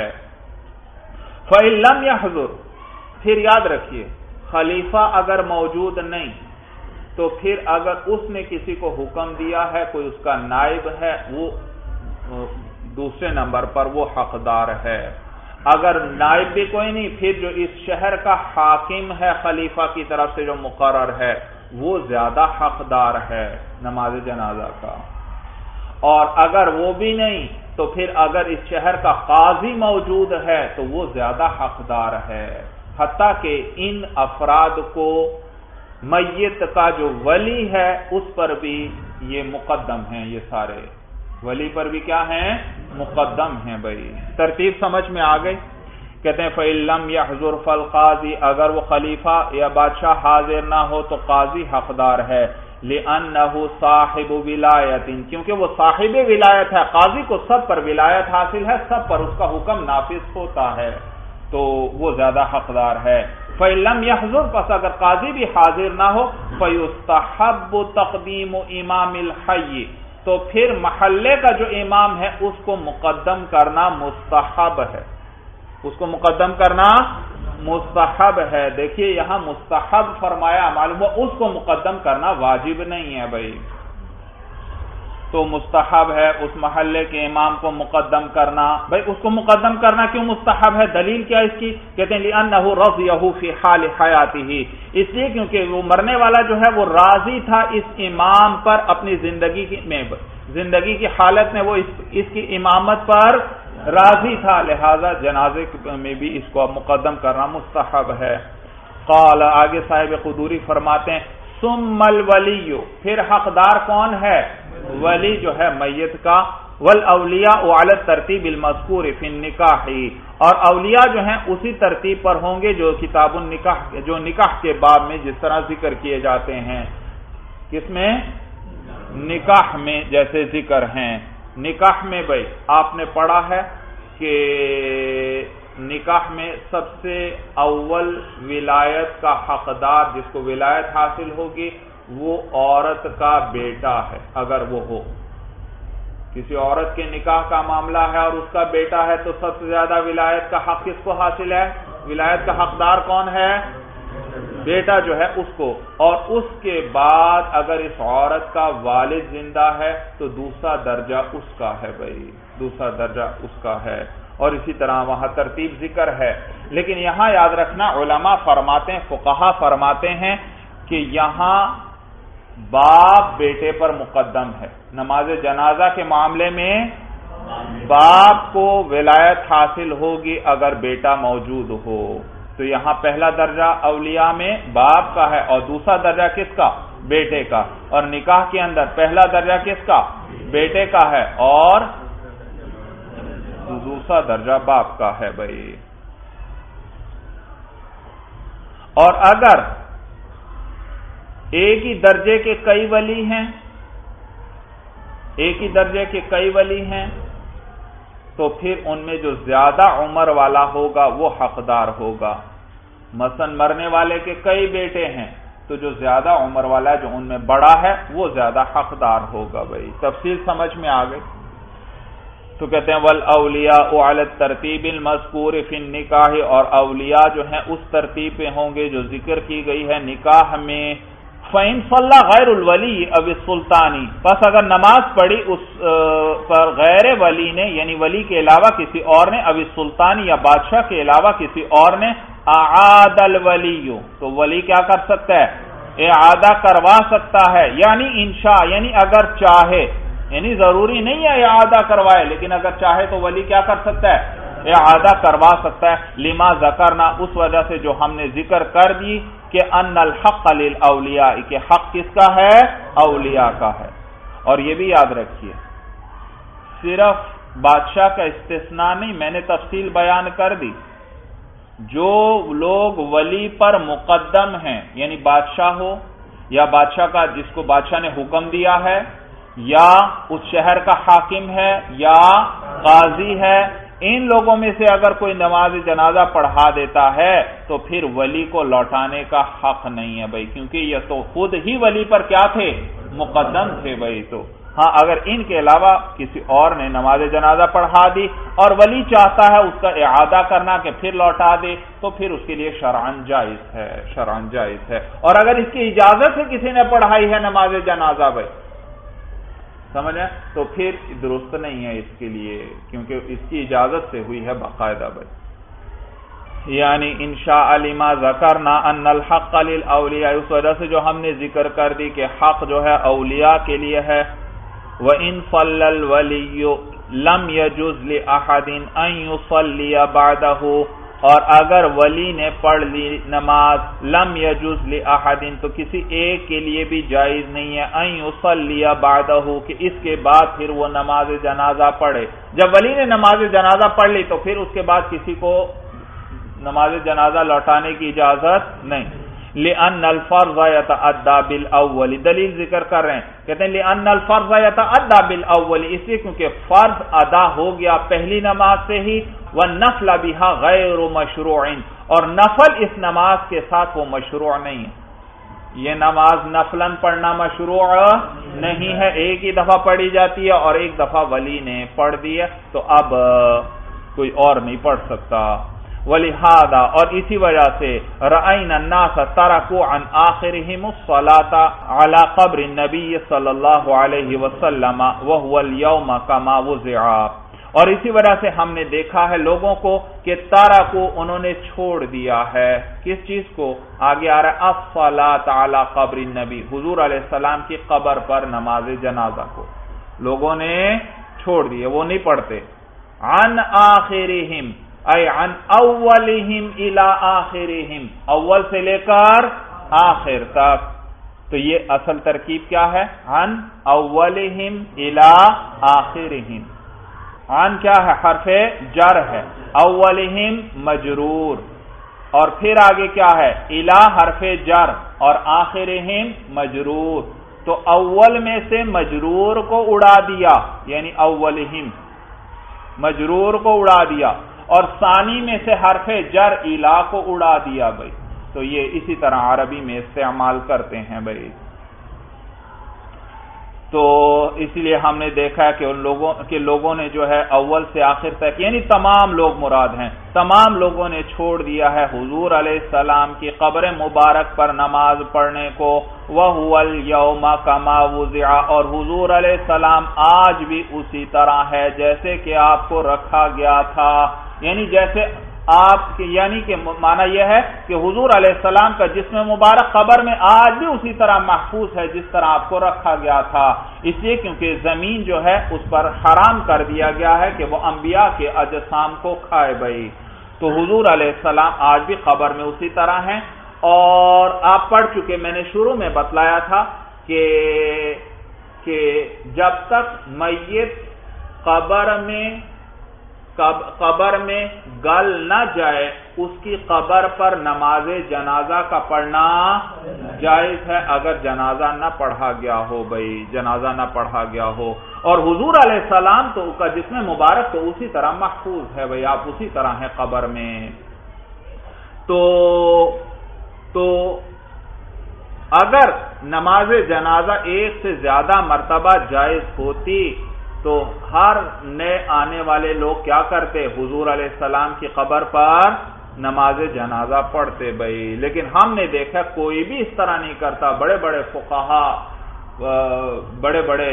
فَإِن لَمْ يَحْضُرْ، پھر یاد رکھیے خلیفہ اگر موجود نہیں تو پھر اگر اس نے کسی کو حکم دیا ہے، کوئی اس کا نائب ہے، وہ دوسرے نمبر پر وہ حقدار ہے۔ اگر نائب بھی کوئی نہیں، پھر جو اس شہر کا حاکم ہے خلیفہ کی طرف سے جو مقرر ہے وہ زیادہ حقدار ہے نماز جنازہ کا۔ اور اگر وہ بھی نہیں تو پھر اگر اس شہر کا قاضی موجود ہے تو وہ زیادہ حقدار ہے، حتیٰ کہ ان افراد کو میت کا جو ولی ہے اس پر بھی یہ مقدم ہیں، یہ سارے ولی پر بھی کیا ہیں؟ مقدم ہیں بھائی۔ ترتیب سمجھ میں آ گئی؟ کہتے ہیں فَإِن لَمْ يَحْضُرْ فَالْقَاضِي، اگر وہ خلیفہ یا بادشاہ حاضر نہ ہو تو قاضی حقدار ہے، لِأَنَّهُ صَاحِبُ وِلَایَةٍ، کیونکہ وہ صاحب ولایت ہے، قاضی کو سب پر ولایت حاصل ہے، سب پر اس کا حکم نافذ ہوتا ہے، تو وہ زیادہ حقدار ہے۔ فَإِن لَمْ يَحْضُرْ، پس اگر قاضی بھی حاضر نہ ہو، فَيُسْتَحَبُّ تَقْدِيمُ إِمَامِ الْحَيِّ، تو پھر محلے کا جو امام ہے اس کو مقدم کرنا مستحب ہے، اس کو مقدم کرنا مستحب ہے۔ دیکھیے یہاں مستحب فرمایا، معلوم ہو اس کو مقدم کرنا واجب نہیں ہے بھائی۔ تو مستحب ہے اس محلے کے امام کو مقدم کرنا. بھائی اس کو مقدم کرنا کیوں مستحب ہے؟ دلیل کیا اس کی؟ کہتے ہیں لِأَنَّهُ رَضِيَهُ فِي حَالِ حَيَاتِهِ، اس لیے کیونکہ وہ مرنے والا جو ہے وہ راضی تھا اس امام پر اپنی زندگی میں، زندگی کی حالت میں وہ اس, اس کی امامت پر راضی تھا، لہذا جنازے میں بھی اس کو مقدم کرنا مستحب ہے. قال، آگے صاحب قدوری فرماتے ہیں ثم الولی، پھر حقدار کون ہے؟ ولی جو ہے میت کا. والاولیاء علی الترتیب المذکور فی النکاح، اور اولیاء جو ہیں اسی ترتیب پر ہوں گے جو کتاب النکاح، جو نکاح کے باب میں جس طرح ذکر کیے جاتے ہیں. کس میں؟ نکاح میں جیسے ذکر ہیں. نکاح میں بھائی آپ نے پڑھا ہے کہ نکاح میں سب سے اول ولایت کا حقدار جس کو ولایت حاصل ہوگی وہ عورت کا بیٹا ہے. اگر وہ ہو، کسی عورت کے نکاح کا معاملہ ہے اور اس کا بیٹا ہے تو سب سے زیادہ ولایت کا حق کس کو حاصل ہے؟ ولایت کا حقدار کون ہے؟ بیٹا جو ہے اس کو. اور اس کے بعد اگر اس عورت کا والد زندہ ہے تو دوسرا درجہ اس کا ہے بھائی، دوسرا درجہ اس کا ہے. اور اسی طرح وہاں ترتیب ذکر ہے. لیکن یہاں یاد رکھنا علماء فرماتے ہیں، فقہا فرماتے ہیں کہ یہاں باپ بیٹے پر مقدم ہے. نماز جنازہ کے معاملے میں باپ کو ولایت حاصل ہوگی اگر بیٹا موجود ہو. تو یہاں پہلا درجہ اولیاء میں باپ کا ہے اور دوسرا درجہ کس کا؟ بیٹے کا. اور نکاح کے اندر پہلا درجہ کس کا؟ بیٹے کا ہے اور دوسرا درجہ باپ کا ہے بھائی. اور اگر ایک ہی درجے کے کئی ولی ہیں، ایک ہی درجے کے کئی ولی ہیں تو پھر ان میں جو زیادہ عمر والا ہوگا وہ حقدار ہوگا. مثلا مرنے والے کے کئی بیٹے ہیں تو جو زیادہ عمر والا ہے، جو ان میں بڑا ہے، وہ زیادہ حقدار ہوگا بھائی. تفصیل سمجھ میں آ گئی. تو کہتے ہیں والاولیاء علی الترتیب المذکور فی النکاح، اور اولیاء جو ہیں اس ترتیب پہ ہوں گے جو ذکر کی گئی ہے نکاح میں. فَإِن صَلَّى غَيْرُ الْوَلِيِّ أَوِ السُّلْطَانِ، بس اگر نماز پڑھی اس پر غیر ولی نے، یعنی ولی کے علاوہ کسی اور نے، اوِ السلطان، یا بادشاہ کے علاوہ کسی اور نے، اعاد الولی، تو ولی کیا کر سکتا ہے؟ اعادہ کروا سکتا ہے. یعنی انشاء، یعنی اگر چاہے، یعنی ضروری نہیں ہے اعادہ کروائے، لیکن اگر چاہے تو ولی کیا کر سکتا ہے؟ اعادہ کروا سکتا ہے. لما ذکرنا، اس وجہ سے جو ہم نے ذکر کر دی کہ ان الحق للاولیاء، کہ حق کس کا ہے؟ اولیاء کا ہے. اور یہ بھی یاد رکھیے صرف بادشاہ کا استثناء نہیں، میں نے تفصیل بیان کر دی. جو لوگ ولی پر مقدم ہیں، یعنی بادشاہ ہو یا بادشاہ کا جس کو بادشاہ نے حکم دیا ہے، یا اس شہر کا حاکم ہے یا قاضی ہے، ان لوگوں میں سے اگر کوئی نماز جنازہ پڑھا دیتا ہے تو پھر ولی کو لوٹانے کا حق نہیں ہے بھائی، کیونکہ یہ تو خود ہی ولی پر کیا تھے؟ مقدم تھے بھائی. تو ہاں اگر ان کے علاوہ کسی اور نے نماز جنازہ پڑھا دی اور ولی چاہتا ہے اس کا اعادہ کرنا کہ پھر لوٹا دے، تو پھر اس کے لیے شرعاً جائز ہے، شرعاً جائز ہے. اور اگر اس کی اجازت سے کسی نے پڑھائی ہے نماز جنازہ بھائی، سمجھیں، تو پھر درست نہیں ہے اس کے لیے، کیونکہ اس کی اجازت سے ہوئی ہے باقاعدہ بھائی. یعنی انشاء لما ذکرنا ان الحق للاولیاء، اس وجہ سے جو ہم نے ذکر کر دی کہ حق جو ہے اولیاء کے لیے ہے. وَإِن صَلَّى الْوَلِيُّ لَمْ يَجُزْ لِأَحَدٍ أَن يُصَلِّيَ بَعْدَهُ، اور اگر ولی نے پڑھ لی نماز، لم یجوز لأحد، تو کسی ایک کے لیے بھی جائز نہیں ہے ان یصلی بعدہ، کہ اس کے بعد پھر وہ نماز جنازہ پڑھے. جب ولی نے نماز جنازہ پڑھ لی تو پھر اس کے بعد کسی کو نماز جنازہ لوٹانے کی اجازت نہیں. لأن الفرض يتأدى بالأول، دلیل ذکر کر رہے ہیں، کہتے ہیں لأن الفرض يتأدى بالأول، اس لیے کیونکہ فرض ادا ہو گیا پہلی نماز سے ہی. والنفل بها غیر مشروع، اور نفل اس نماز کے ساتھ وہ مشروع نہیں ہے. یہ نماز نفلاً پڑھنا مشروع نہیں ہے، ایک ہی دفعہ پڑھی جاتی ہے اور ایک دفعہ ولی نے پڑھ دی ہے تو اب کوئی اور نہیں پڑھ سکتا. وَلِهَذَا اور اسی وجہ سے رَأَيْنَا النَّاسَ تَرَكُوا عَنْ آخِرِهِمُ الصَّلَاةَ عَلَى قَبْرِ النَّبِيِّ صلی اللہ علیہ وسلم وَهُوَ الْيَوْمَ كَمَا وُزِعَ، اور اسی وجہ سے ہم نے دیکھا ہے لوگوں کو کہ تارا کو انہوں نے چھوڑ دیا ہے، کس چیز کو؟ آگے آ رہا ہے الصلاۃ علی قبر النبی، حضور علیہ السلام کی قبر پر نماز جنازہ کو لوگوں نے چھوڑ دیا، وہ نہیں پڑھتے۔ عن آخرہم ای عن اولہم الی آخرہم، اول سے لے کر آخر تک، تو یہ اصل ترکیب کیا ہے؟ عن اولہم الی آخرہم، عن کیا ہے؟ حرف جر ہے، اولہم مجرور، اور پھر آگے کیا ہے؟ الی حرف جر اور آخرہم مجرور، تو اول میں سے مجرور کو اڑا دیا، یعنی اولہم مجرور کو اڑا دیا، اور ثانی میں سے حرف جر الی کو اڑا دیا بھائی، تو یہ اسی طرح عربی میں استعمال کرتے ہیں بھائی۔ تو اس لیے ہم نے دیکھا ہے کہ ان لوگوں کہ لوگوں نے جو ہے اول سے آخر تک، یعنی تمام لوگ مراد ہیں، تمام لوگوں نے چھوڑ دیا ہے حضور علیہ السلام کی قبر مبارک پر نماز پڑھنے کو، وَهُوَ الْيَوْمَ كَمَا وُزِعَ، اور حضور علیہ السلام آج بھی اسی طرح ہے جیسے کہ آپ کو رکھا گیا تھا، یعنی جیسے آپ یعنی کہ معنی یہ ہے کہ حضور علیہ السلام کا جسم مبارک قبر میں آج بھی اسی طرح محفوظ ہے جس طرح آپ کو رکھا گیا تھا، اس لیے کیونکہ زمین جو ہے اس پر حرام کر دیا گیا ہے کہ وہ انبیاء کے اجسام کو کھائے بھائی، تو حضور علیہ السلام آج بھی قبر میں اسی طرح ہیں۔ اور آپ پڑھ چکے، میں نے شروع میں بتلایا تھا کہ کہ جب تک میت قبر میں قبر میں گل نہ جائے اس کی قبر پر نماز جنازہ کا پڑھنا جائز ہے، اگر جنازہ نہ پڑھا گیا ہو بھائی، جنازہ نہ پڑھا گیا ہو، اور حضور علیہ السلام تو کا جسم مبارک تو اسی طرح محفوظ ہے بھائی، آپ اسی طرح ہیں قبر میں، تو تو اگر نماز جنازہ ایک سے زیادہ مرتبہ جائز ہوتی تو ہر نئے آنے والے لوگ کیا کرتے؟ حضور علیہ السلام کی قبر پر نماز جنازہ پڑھتے بھائی، لیکن ہم نے دیکھا کوئی بھی اس طرح نہیں کرتا، بڑے بڑے فقہا، بڑے بڑے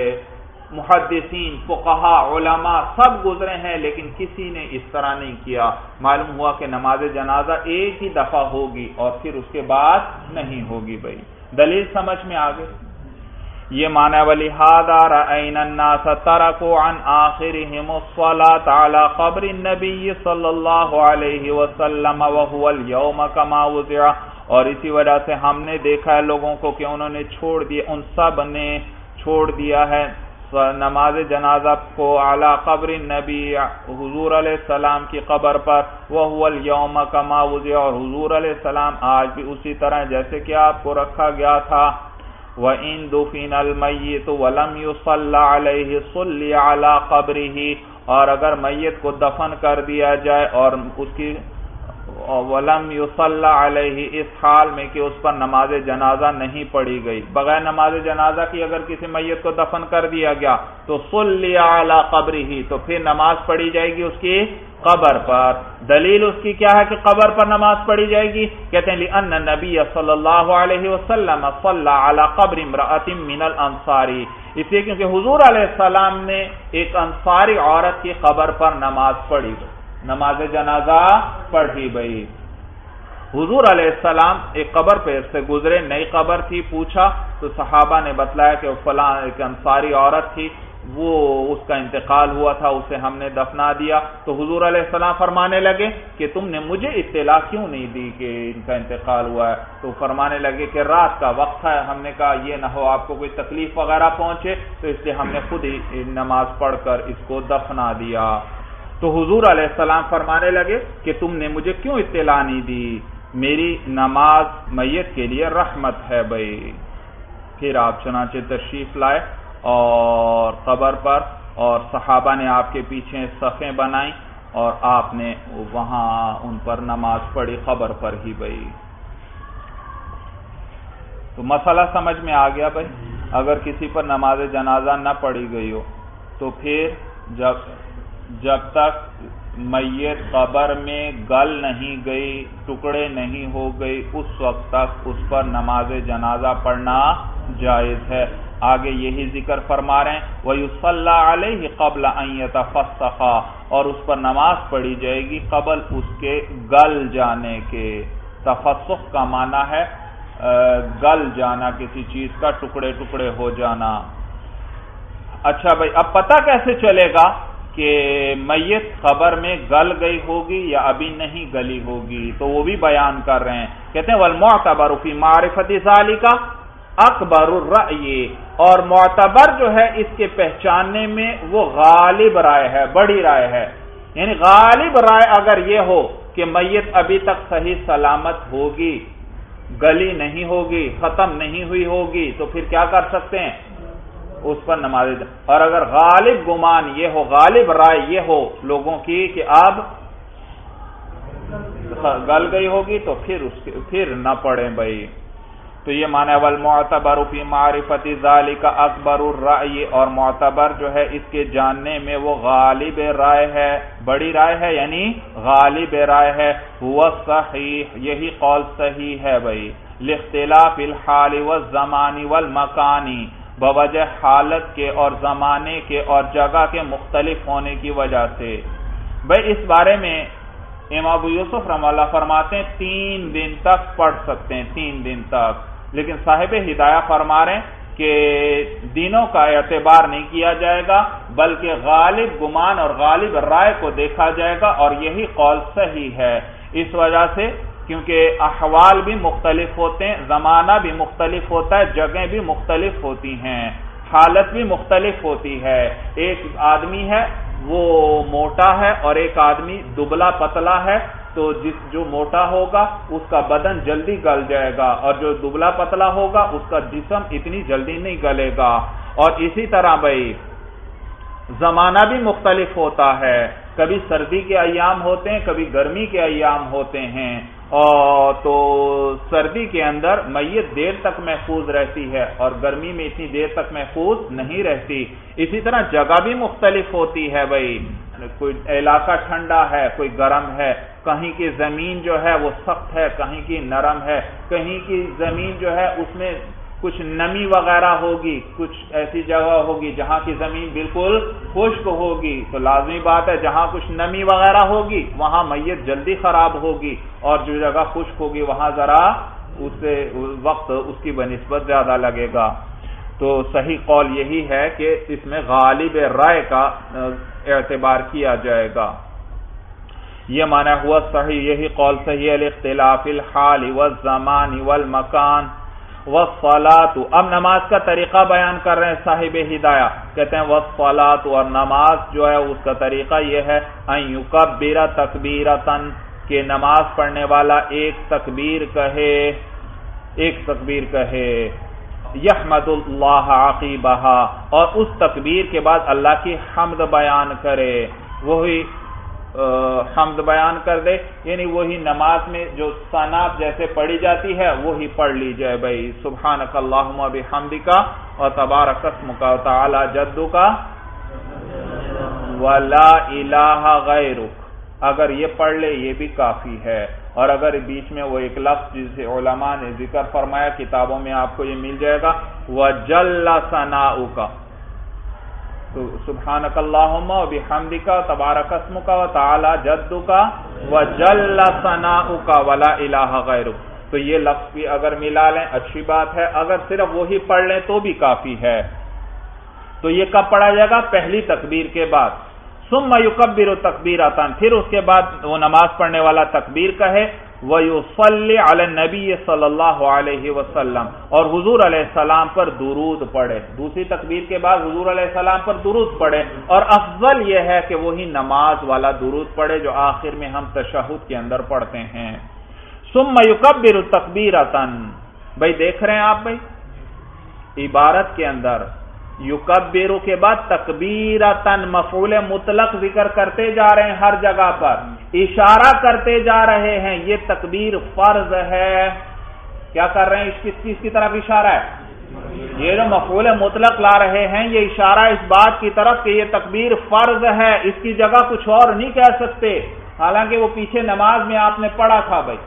محدثین، فقہا، علماء سب گزرے ہیں، لیکن کسی نے اس طرح نہیں کیا، معلوم ہوا کہ نماز جنازہ ایک ہی دفعہ ہوگی اور پھر اس کے بعد نہیں ہوگی بھائی۔ دلیل سمجھ میں آ گئی؟ یہ معنی وَلِهَذَا رَأَيْنَا النَّاسَ تَرَكُوا عَنْ آخِرِهِمُ الصَّلَاةَ عَلَى قَبْرِ النَّبِيِّ صلی اللہ علیہ وسلم وَهُوَ الْيَوْمَ كَمَا وُزِعَ، اور اسی وجہ سے ہم نے دیکھا ہے لوگوں کو کہ انہوں نے چھوڑ دیا، ان سب نے چھوڑ دیا ہے نماز جنازہ کو علی قبر النبی، حضور علیہ السلام کی قبر پر، وَهُوَ الْيَوْمَ كَمَا وُزِعَ، اور حضور علیہ السلام آج بھی اسی طرح جیسے کہ آپ کو رکھا گیا تھا۔ وَإِن دُفِنَ الْمَيِّتُ وَلَمْ يُصَلَّ عَلَيْهِ صُلِّ عَلَى قَبْرِهِ، اور اگر میت کو دفن کر دیا جائے اور اس کی وَلَمْ يُصَلَّ عَلَيْهِ، اس حال میں کہ اس پر نماز جنازہ نہیں پڑھی گئی، بغیر نماز جنازہ کی اگر کسی میت کو دفن کر دیا گیا تو صُلِّ عَلَى قَبْرِهِ، تو پھر نماز پڑھی جائے گی اس کی قبر پر۔ دلیل اس کی کیا ہے کہ قبر پر نماز پڑھی جائے گی؟ کہتے ہیں لِأَنَّ النَّبِيَّ صلی اللہ علیہ وسلم صَلَّى عَلَى قَبْرِ امْرَأَةٍ مِّنَ الْأَنصَارِ، اس لیے کیونکہ حضور علیہ السلام نے ایک انصاری عورت کی قبر پر نماز پڑھی، نماز جنازہ پڑھی بھائی۔ حضور علیہ السلام ایک قبر پہ سے گزرے، نئی قبر تھی، پوچھا تو صحابہ نے بتلایا کہ فلاں ایک انصاری عورت تھی، وہ اس کا انتقال ہوا تھا، اسے ہم نے دفنا دیا، تو حضور علیہ السلام فرمانے لگے کہ تم نے مجھے اطلاع کیوں نہیں دی کہ ان کا انتقال ہوا ہے؟ تو فرمانے لگے کہ رات کا وقت ہے، ہم نے کہا یہ نہ ہو آپ کو کوئی تکلیف وغیرہ پہنچے، تو اس لیے ہم نے خود ہی نماز پڑھ کر اس کو دفنا دیا۔ تو حضور علیہ السلام فرمانے لگے کہ تم نے مجھے کیوں اطلاع نہیں دی، میری نماز میت کے لیے رحمت ہے بھائی۔ پھر آپ چنانچہ تشریف لائے اور قبر پر، اور صحابہ نے آپ کے پیچھے صفیں بنائیں اور آپ نے وہاں ان پر نماز پڑھی قبر پر ہی بھائی۔ تو مسئلہ سمجھ میں آ گیا بھائی؟ اگر کسی پر نماز جنازہ نہ پڑھی گئی ہو تو پھر جب جب تک میت قبر میں گل نہیں گئی، ٹکڑے نہیں ہو گئی، اس وقت تک اس پر نماز جنازہ پڑھنا جائز ہے۔ آگے یہی ذکر فرما رہے ہیں وَيُصَلَّى عَلَيْهِ قَبْلَ أَن يَتَفَسَّخَ، اور اس پر نماز پڑھی جائے گی قبل اس کے گل جانے کے۔ تفسخ کا معنی ہے گل جانا، کسی چیز کا ٹکڑے ٹکڑے ہو جانا۔ اچھا بھائی، اب پتہ کیسے چلے گا کہ میت قبر میں گل گئی ہوگی یا ابھی نہیں گلی ہوگی؟ تو وہ بھی بیان کر رہے ہیں، کہتے ہیں وَالْمُعْتَبَرُ فِي مَعْرِفَةِ ذَلِكَ اکبر الرأی، اور معتبر جو ہے اس کے پہچاننے میں وہ غالب رائے ہے، بڑی رائے ہے۔ یعنی غالب رائے اگر یہ ہو کہ میت ابھی تک صحیح سلامت ہوگی، گلی نہیں ہوگی، ختم نہیں ہوئی ہوگی، تو پھر کیا کر سکتے ہیں؟ اس پر نماز۔ اور اگر غالب گمان یہ ہو، غالب رائے یہ ہو لوگوں کی کہ اب گل گئی ہوگی، تو پھر اس کے پھر نہ پڑھیں بھائی۔ تو یہ معنی ہے والمعتبر فی معرفت ذالک اکبر الرأی، اور معتبر جو ہے اس کے جاننے میں وہ غالب رائے ہے، بڑی رائے ہے، یعنی غالب رائے ہے۔ ہوا صحیح، یہی قول صحیح ہے بھائی، لاختلاف الحال والزمان والمکان، بوجہ حالت کے اور زمانے کے اور جگہ کے مختلف ہونے کی وجہ سے۔ بھائی اس بارے میں امام ابو یوسف رحمہ اللہ فرماتے ہیں تین دن تک پڑھ سکتے ہیں، تین دن تک، لیکن صاحب ہدایہ فرما رہے ہیں کہ دنوں کا اعتبار نہیں کیا جائے گا، بلکہ غالب گمان اور غالب رائے کو دیکھا جائے گا، اور یہی قول صحیح ہے۔ اس وجہ سے کیونکہ احوال بھی مختلف ہوتے ہیں، زمانہ بھی مختلف ہوتا ہے، جگہیں بھی مختلف ہوتی ہیں، حالت بھی مختلف ہوتی ہے۔ ایک آدمی ہے وہ موٹا ہے اور ایک آدمی دبلا پتلا ہے، تو جس جو موٹا ہوگا اس کا بدن جلدی گل جائے گا، اور جو دبلا پتلا ہوگا اس کا جسم اتنی جلدی نہیں گلے گا۔ اور اسی طرح بھائی زمانہ بھی مختلف ہوتا ہے، کبھی سردی کے ایام ہوتے ہیں، کبھی گرمی کے ایام ہوتے ہیں، اور تو سردی کے اندر میت دیر تک محفوظ رہتی ہے اور گرمی میں اتنی دیر تک محفوظ نہیں رہتی۔ اسی طرح جگہ بھی مختلف ہوتی ہے بھائی، کوئی علاقہ ٹھنڈا ہے، کوئی گرم ہے، کہیں کی زمین جو ہے وہ سخت ہے، کہیں کی نرم ہے، کہیں کی زمین جو ہے اس میں کچھ نمی وغیرہ ہوگی، کچھ ایسی جگہ ہوگی جہاں کی زمین بالکل خشک ہوگی، تو لازمی بات ہے جہاں کچھ نمی وغیرہ ہوگی وہاں میت جلدی خراب ہوگی، اور جو جگہ خشک ہوگی وہاں ذرا اس سے وقت اس کی بنسبت زیادہ لگے گا۔ تو صحیح قول یہی ہے کہ اس میں غالب رائے کا اعتبار کیا جائے گا۔ یہ معنی ہوا صحیح، یہی قول صحیح ہے، لاختلاف الحال والزمان والمکان والصلاۃ۔ اب نماز کا طریقہ بیان کر رہے ہیں صاحب ہدایہ، کہتے ہیں والصلاۃ، اور نماز جو ہے اس کا طریقہ یہ ہے ان یکبر تکبیرۃ، کہ نماز پڑھنے والا ایک تکبیر کہے، ایک تکبیر کہے، یحمد اللہ عقیبہا، اور اس تکبیر کے بعد اللہ کی حمد بیان کرے، وہی حمد بیان کر دے، یعنی وہی نماز میں جو ثنا جیسے پڑھی جاتی ہے وہی پڑھ لی جائے بھائی، سبحانک اللہم بحمدک وتبارک اسمک وتعالی جدک ولا الہ غیرک۔ اگر یہ پڑھ لے یہ بھی کافی ہے، اور اگر بیچ میں وہ ایک لفظ جسے علماء نے ذکر فرمایا، کتابوں میں آپ کو یہ مل جائے گا، وجل ثناؤک، تو سبحانک اللہم وبحمدک تبارک اسمک وتعالی جدک وجل ثناؤک ولا الہ غیرک، تو یہ لفظ بھی اگر ملا لیں اچھی بات ہے، اگر صرف وہی پڑھ لیں تو بھی کافی ہے۔ تو یہ کب پڑھا جائے گا؟ پہلی تکبیر کے بعد۔ ثم یکبر تکبیرۃ، پھر اس کے بعد وہ نماز پڑھنے والا تکبیر کہے، وَيُصَلِّ عَلَى النَّبِيِّ صلی اللہ علیہ وسلم، اور حضور علیہ السلام پر درود پڑھے، دوسری تکبیر کے بعد حضور علیہ السلام پر درود پڑھے، اور افضل یہ ہے کہ وہی نماز والا درود پڑھے جو آخر میں ہم تشہد کے اندر پڑھتے ہیں۔ ثم یکبر تکبیرۃ، بھائی دیکھ رہے ہیں آپ بھائی عبارت کے اندر یکبر کے بعد تکبیرتن مفعول مطلق ذکر کرتے جا رہے ہیں، ہر جگہ پر اشارہ کرتے جا رہے ہیں یہ تکبیر فرض ہے۔ کیا کر رہے ہیں؟ اس کس چیز کی طرف اشارہ ہے؟ یہ جو مفعول مطلق لا رہے ہیں یہ اشارہ اس بات کی طرف کہ یہ تکبیر فرض ہے، اس کی جگہ کچھ اور نہیں کہہ سکتے، حالانکہ وہ پیچھے نماز میں آپ نے پڑھا تھا، بھائی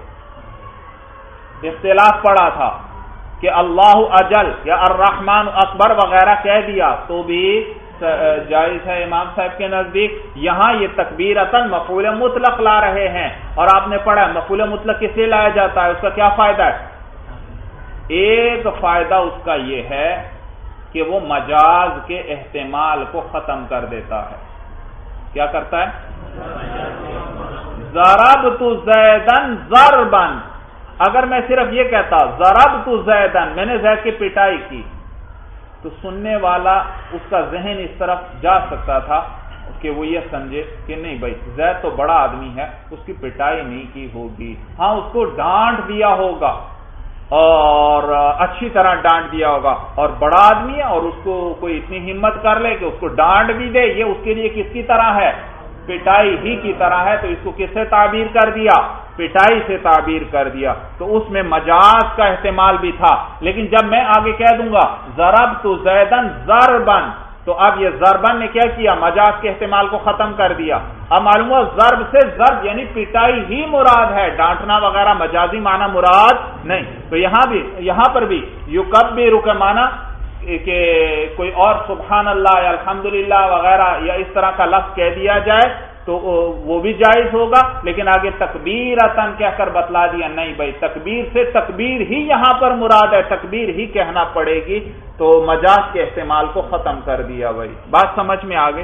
اختلاف پڑھا تھا کہ اللہ اجل یا الرحمن اکبر وغیرہ کہہ دیا تو بھی جائز ہے امام صاحب کے نزدیک۔ یہاں یہ تکبیرتاً مفعول مطلق لا رہے ہیں اور آپ نے پڑھا مفعول مطلق کس لیے لایا جاتا ہے، اس کا کیا فائدہ ہے؟ ایک فائدہ اس کا یہ ہے کہ وہ مجاز کے احتمال کو ختم کر دیتا ہے۔ کیا کرتا ہے؟ ضربت زیدن ضربن، اگر میں صرف یہ کہتا ضربت زیدن، میں نے زید کی پٹائی کی، تو سننے والا اس کا ذہن اس طرف جا سکتا تھا کہ وہ یہ سمجھے کہ نہیں بھائی زید تو بڑا آدمی ہے، اس کی پٹائی نہیں کی ہوگی، ہاں اس کو ڈانٹ دیا ہوگا اور اچھی طرح ڈانٹ دیا ہوگا، اور بڑا آدمی ہے اور اس کو کوئی اتنی ہمت کر لے کہ اس کو ڈانٹ بھی دے، یہ اس کے لیے کس کی طرح ہے؟ پٹائی ہی کی طرح ہے، تو اس کو کس سے تعبیر کر دیا؟ پٹائی سے تعبیر کر دیا، تو اس میں مجاز کا احتمال بھی تھا۔ لیکن جب میں آگے کہہ دوں گا ضربت زیدن ضربن، تو اب یہ ضربن نے کیا کیا؟ مجاز کے احتمال کو ختم کر دیا۔ اب معلوم ہوا ضرب سے ضرب یعنی پٹائی ہی مراد ہے، ڈانٹنا وغیرہ مجازی معنی مراد نہیں۔ تو یہاں بھی یہاں پر بھی یکبر کا معنی کہ کوئی اور سبحان اللہ یا الحمدللہ وغیرہ یا اس طرح کا لفظ کہہ دیا جائے تو وہ بھی جائز ہوگا، لیکن آگے تکبیرتاً کہہ کر بتلا دیا نہیں بھائی تکبیر سے تکبیر ہی یہاں پر مراد ہے، تکبیر ہی کہنا پڑے گی، تو مجاز کے احتمال کو ختم کر دیا۔ بھائی بات سمجھ میں آ گئی؟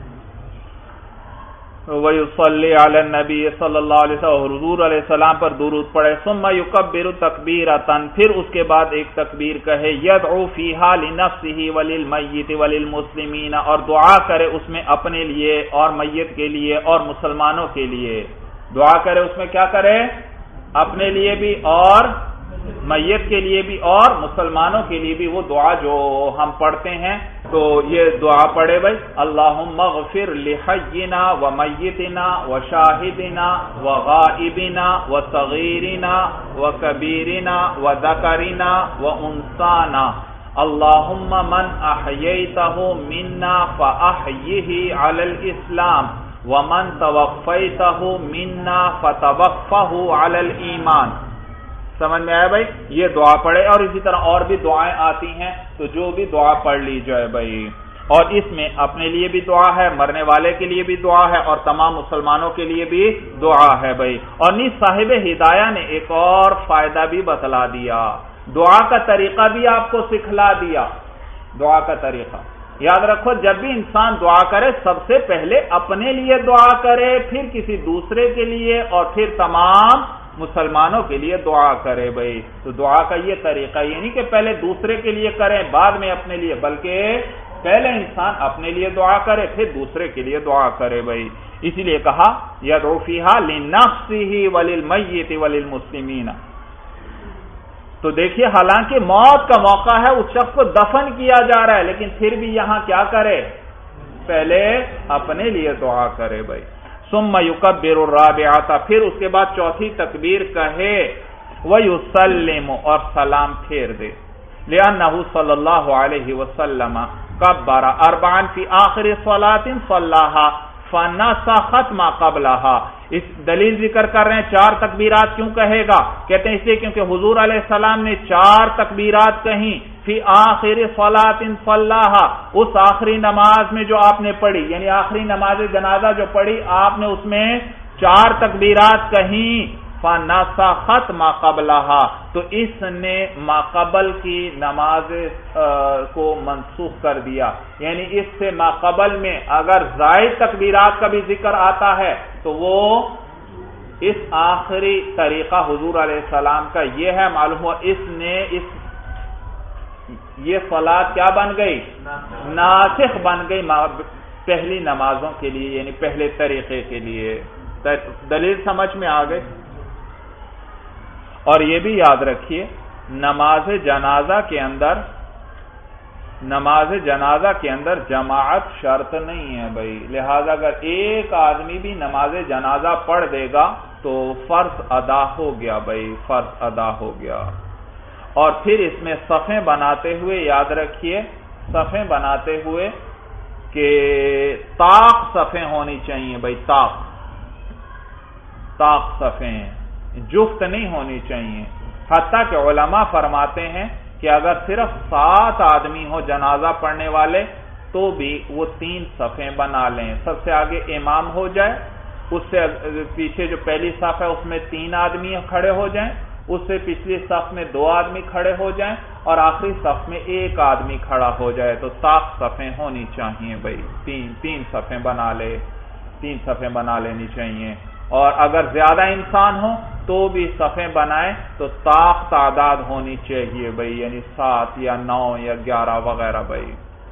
وَيُصَلِّ عَلَى النَّبِيِّ صلی اللہ علیہ وسلم، اور حضور علیہ السلام پر درود پڑھے، ثُمَّ يُكَبِّرُ تَكْبِيرَةً، پھر اس کے بعد ایک تکبیر کہے، يَدْعُو فِيهَا لِنَفْسِهِ وَلِلْمَيِّتِ وَلِلْمُسْلِمِينَ، اور دعا کرے اس میں اپنے لیے اور میت کے لیے اور مسلمانوں کے لیے۔ دعا کرے اس میں کیا کرے؟ اپنے لیے بھی اور میت کے لیے بھی اور مسلمانوں کے لیے بھی، وہ دعا جو ہم پڑھتے ہیں تو یہ دعا پڑھے بھائی، اللہم اغفر لحینا ومیتنا وشاہدنا وغائبنا وصغیرنا وکبیرنا وذکرنا وانثانا، اللہم من احییتہ منا فاحیہ علی الاسلام ومن توفیتہ منا فتوفہ علی الایمان۔ سمجھ میں آیا بھائی؟ یہ دعا پڑھے، اور اسی طرح اور بھی دعائیں آتی ہیں تو جو بھی دعا پڑھ لی جائے بھائی، اور اس میں اپنے لیے بھی دعا ہے، مرنے والے کے لیے بھی دعا ہے، اور تمام مسلمانوں کے لیے بھی دعا ہے بھائی۔ اور نیز صاحب ہدایہ نے ایک اور فائدہ بھی بتلا دیا، دعا کا طریقہ بھی آپ کو سکھلا دیا۔ دعا کا طریقہ یاد رکھو، جب بھی انسان دعا کرے سب سے پہلے اپنے لیے دعا کرے، پھر کسی دوسرے کے لیے، اور پھر تمام مسلمانوں کے لیے دعا کرے بھائی۔ تو دعا کا یہ طریقہ یہ نہیں کہ پہلے دوسرے کے لیے کریں بعد میں اپنے لیے، بلکہ پہلے انسان اپنے لیے دعا کرے پھر دوسرے کے لیے دعا کرے بھائی۔ اسی لیے کہا یدعو فیہا لنفسہ وللمیت وللمسلمین۔ تو دیکھیے حالانکہ موت کا موقع ہے، اس شخص کو دفن کیا جا رہا ہے، لیکن پھر بھی یہاں کیا کرے؟ پہلے اپنے لیے دعا کرے بھائی۔ ثم یکبر الرابعۃ، پھر اس کے بعد چوتھی تکبیر کہے، ویسلم، اور سلام پھیر دے، لأنہ صلی اللہ علیہ وسلم کبر اربعا فی آخر صلاۃ صلاھا فنسخت ما قبلہا۔ اس دلیل ذکر کر رہے ہیں چار تکبیرات کیوں کہے گا؟ کہتے ہیں اس لیے کیونکہ حضور علیہ السلام نے چار تکبیرات کہیں فی آخر صلاۃ صلاھا، اس آخری نماز میں جو آپ نے پڑھی، یعنی آخری نماز جنازہ جو پڑھی آپ نے، اس میں چار تکبیرات کہیں، فنسخت ما قبلہا، تو اس نے ما قبل کی نماز کو منسوخ کر دیا، یعنی اس سے ما قبل میں اگر زائد تکبیرات کا بھی ذکر آتا ہے تو وہ اس آخری طریقہ حضور علیہ السلام کا یہ ہے، معلوم ہوا اس نے اس یہ صلاۃ کیا بن گئی؟ ناسخ بن گئی پہلی نمازوں کے لیے، یعنی پہلے طریقے کے لیے۔ دلیل سمجھ میں آ گئی؟ اور یہ بھی یاد رکھیے نماز جنازہ کے اندر نماز جنازہ کے اندر جماعت شرط نہیں ہے بھائی، لہذا اگر ایک آدمی بھی نماز جنازہ پڑھ دے گا تو فرض ادا ہو گیا بھائی، فرض ادا ہو گیا۔ اور پھر اس میں صفیں بناتے ہوئے یاد رکھیے صفیں بناتے ہوئے کہ طاق صفیں ہونی چاہیے بھائی، طاق طاق صفیں جفت نہیں ہونی چاہیے. حتیٰ کہ علماء فرماتے ہیں کہ اگر صرف سات آدمی ہو جنازہ پڑھنے والے تو بھی وہ تین صفیں بنا لیں. سب سے آگے امام ہو جائے، اس سے پیچھے جو پہلی صف ہے اس میں تین آدمی کھڑے ہو جائیں، اس سے پچھلی صف میں دو آدمی کھڑے ہو جائیں، اور آخری صف میں ایک آدمی کھڑا ہو جائے. تو طاق صفیں ہونی چاہیے بھائی، تین تین صفیں بنا لے تین صفیں بنا لینی چاہیے. اور اگر زیادہ انسان ہو تو بھی صفیں بنائیں تو طاق تعداد ہونی چاہیے بھائی، یعنی سات یا نو یا گیارہ وغیرہ بھائی.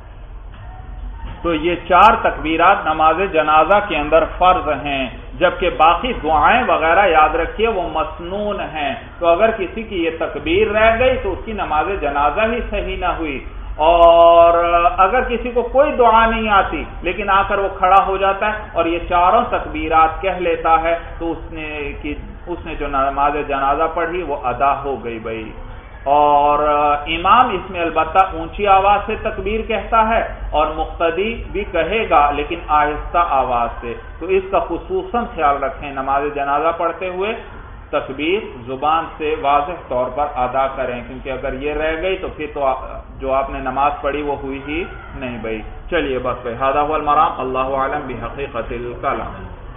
تو یہ چار تکبیرات نماز جنازہ کے اندر فرض ہیں، جبکہ باقی دعائیں وغیرہ یاد رکھیے وہ مسنون ہیں. تو اگر کسی کی یہ تکبیر رہ گئی تو اس کی نماز جنازہ ہی صحیح نہ ہوئی. اور اگر کسی کو کوئی دعا نہیں آتی لیکن آ کر وہ کھڑا ہو جاتا ہے اور یہ چاروں تکبیرات کہہ لیتا ہے تو اس نے کی اس نے جو نماز جنازہ پڑھی وہ ادا ہو گئی بھائی. اور امام اس میں البتہ اونچی آواز سے تکبیر کہتا ہے اور مقتدی بھی کہے گا لیکن آہستہ آواز سے. تو اس کا خصوصاً خیال رکھیں، نماز جنازہ پڑھتے ہوئے تکبیر زبان سے واضح طور پر ادا کریں، کیونکہ اگر یہ رہ گئی تو پھر تو جو آپ نے نماز پڑھی وہ ہوئی ہی نہیں بھائی. چلیے بس بھائی، ھذا ھو المرام، اللہ اعلم بحقیقت الکلام.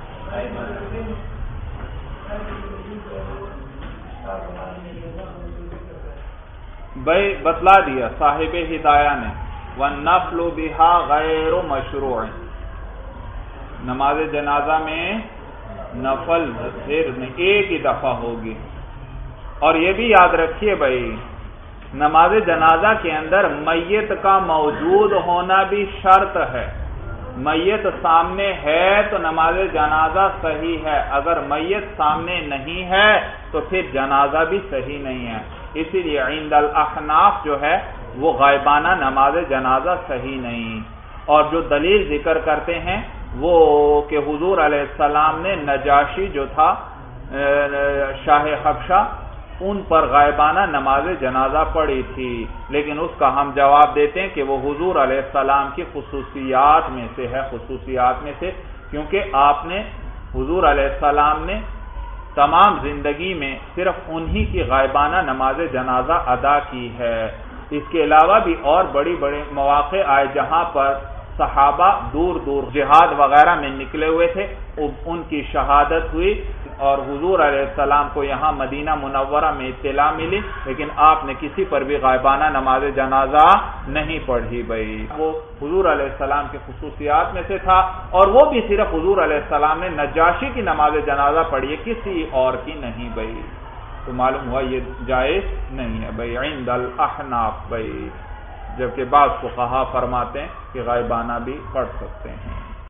بھائی بتلا دیا صاحب ہدایہ نے، والنفل بها غیر مشروع، نماز جنازہ میں نفل صرف ایک ہی دفعہ ہوگی. اور یہ بھی یاد رکھیے بھائی، نماز جنازہ کے اندر میت کا موجود ہونا بھی شرط ہے. میت سامنے ہے تو نماز جنازہ صحیح ہے، اگر میت سامنے نہیں ہے تو پھر جنازہ بھی صحیح نہیں ہے. اسی لیے عند الاحناف جو ہے وہ غائبانہ نماز جنازہ صحیح نہیں. اور جو دلیل ذکر کرتے ہیں وہ کہ حضور علیہ السلام نے نجاشی جو تھا شاہ حبشہ ان پر غائبانہ نماز جنازہ پڑھی تھی، لیکن اس کا ہم جواب دیتے ہیں کہ وہ حضور علیہ السلام کی خصوصیات میں سے ہے خصوصیات میں سے کیونکہ آپ نے حضور علیہ السلام نے تمام زندگی میں صرف انہی کی غائبانہ نماز جنازہ ادا کی ہے. اس کے علاوہ بھی اور بڑی بڑے مواقع آئے جہاں پر صحابہ دور دور جہاد وغیرہ میں نکلے ہوئے تھے، ان کی شہادت ہوئی اور حضور علیہ السلام کو یہاں مدینہ منورہ میں اطلاع ملی، لیکن آپ نے کسی پر بھی غائبانہ نماز جنازہ نہیں پڑھی بھائی. وہ حضور علیہ السلام کی خصوصیات میں سے تھا، اور وہ بھی صرف حضور علیہ السلام نے نجاشی کی نماز جنازہ پڑھی ہے، کسی اور کی نہیں بھائی. تو معلوم ہوا یہ جائز نہیں ہے بھائی عند الاحناف بھائی، جبکہ بعض فقہا فرماتے ہیں کہ غائبانہ بھی پڑھ سکتے ہیں.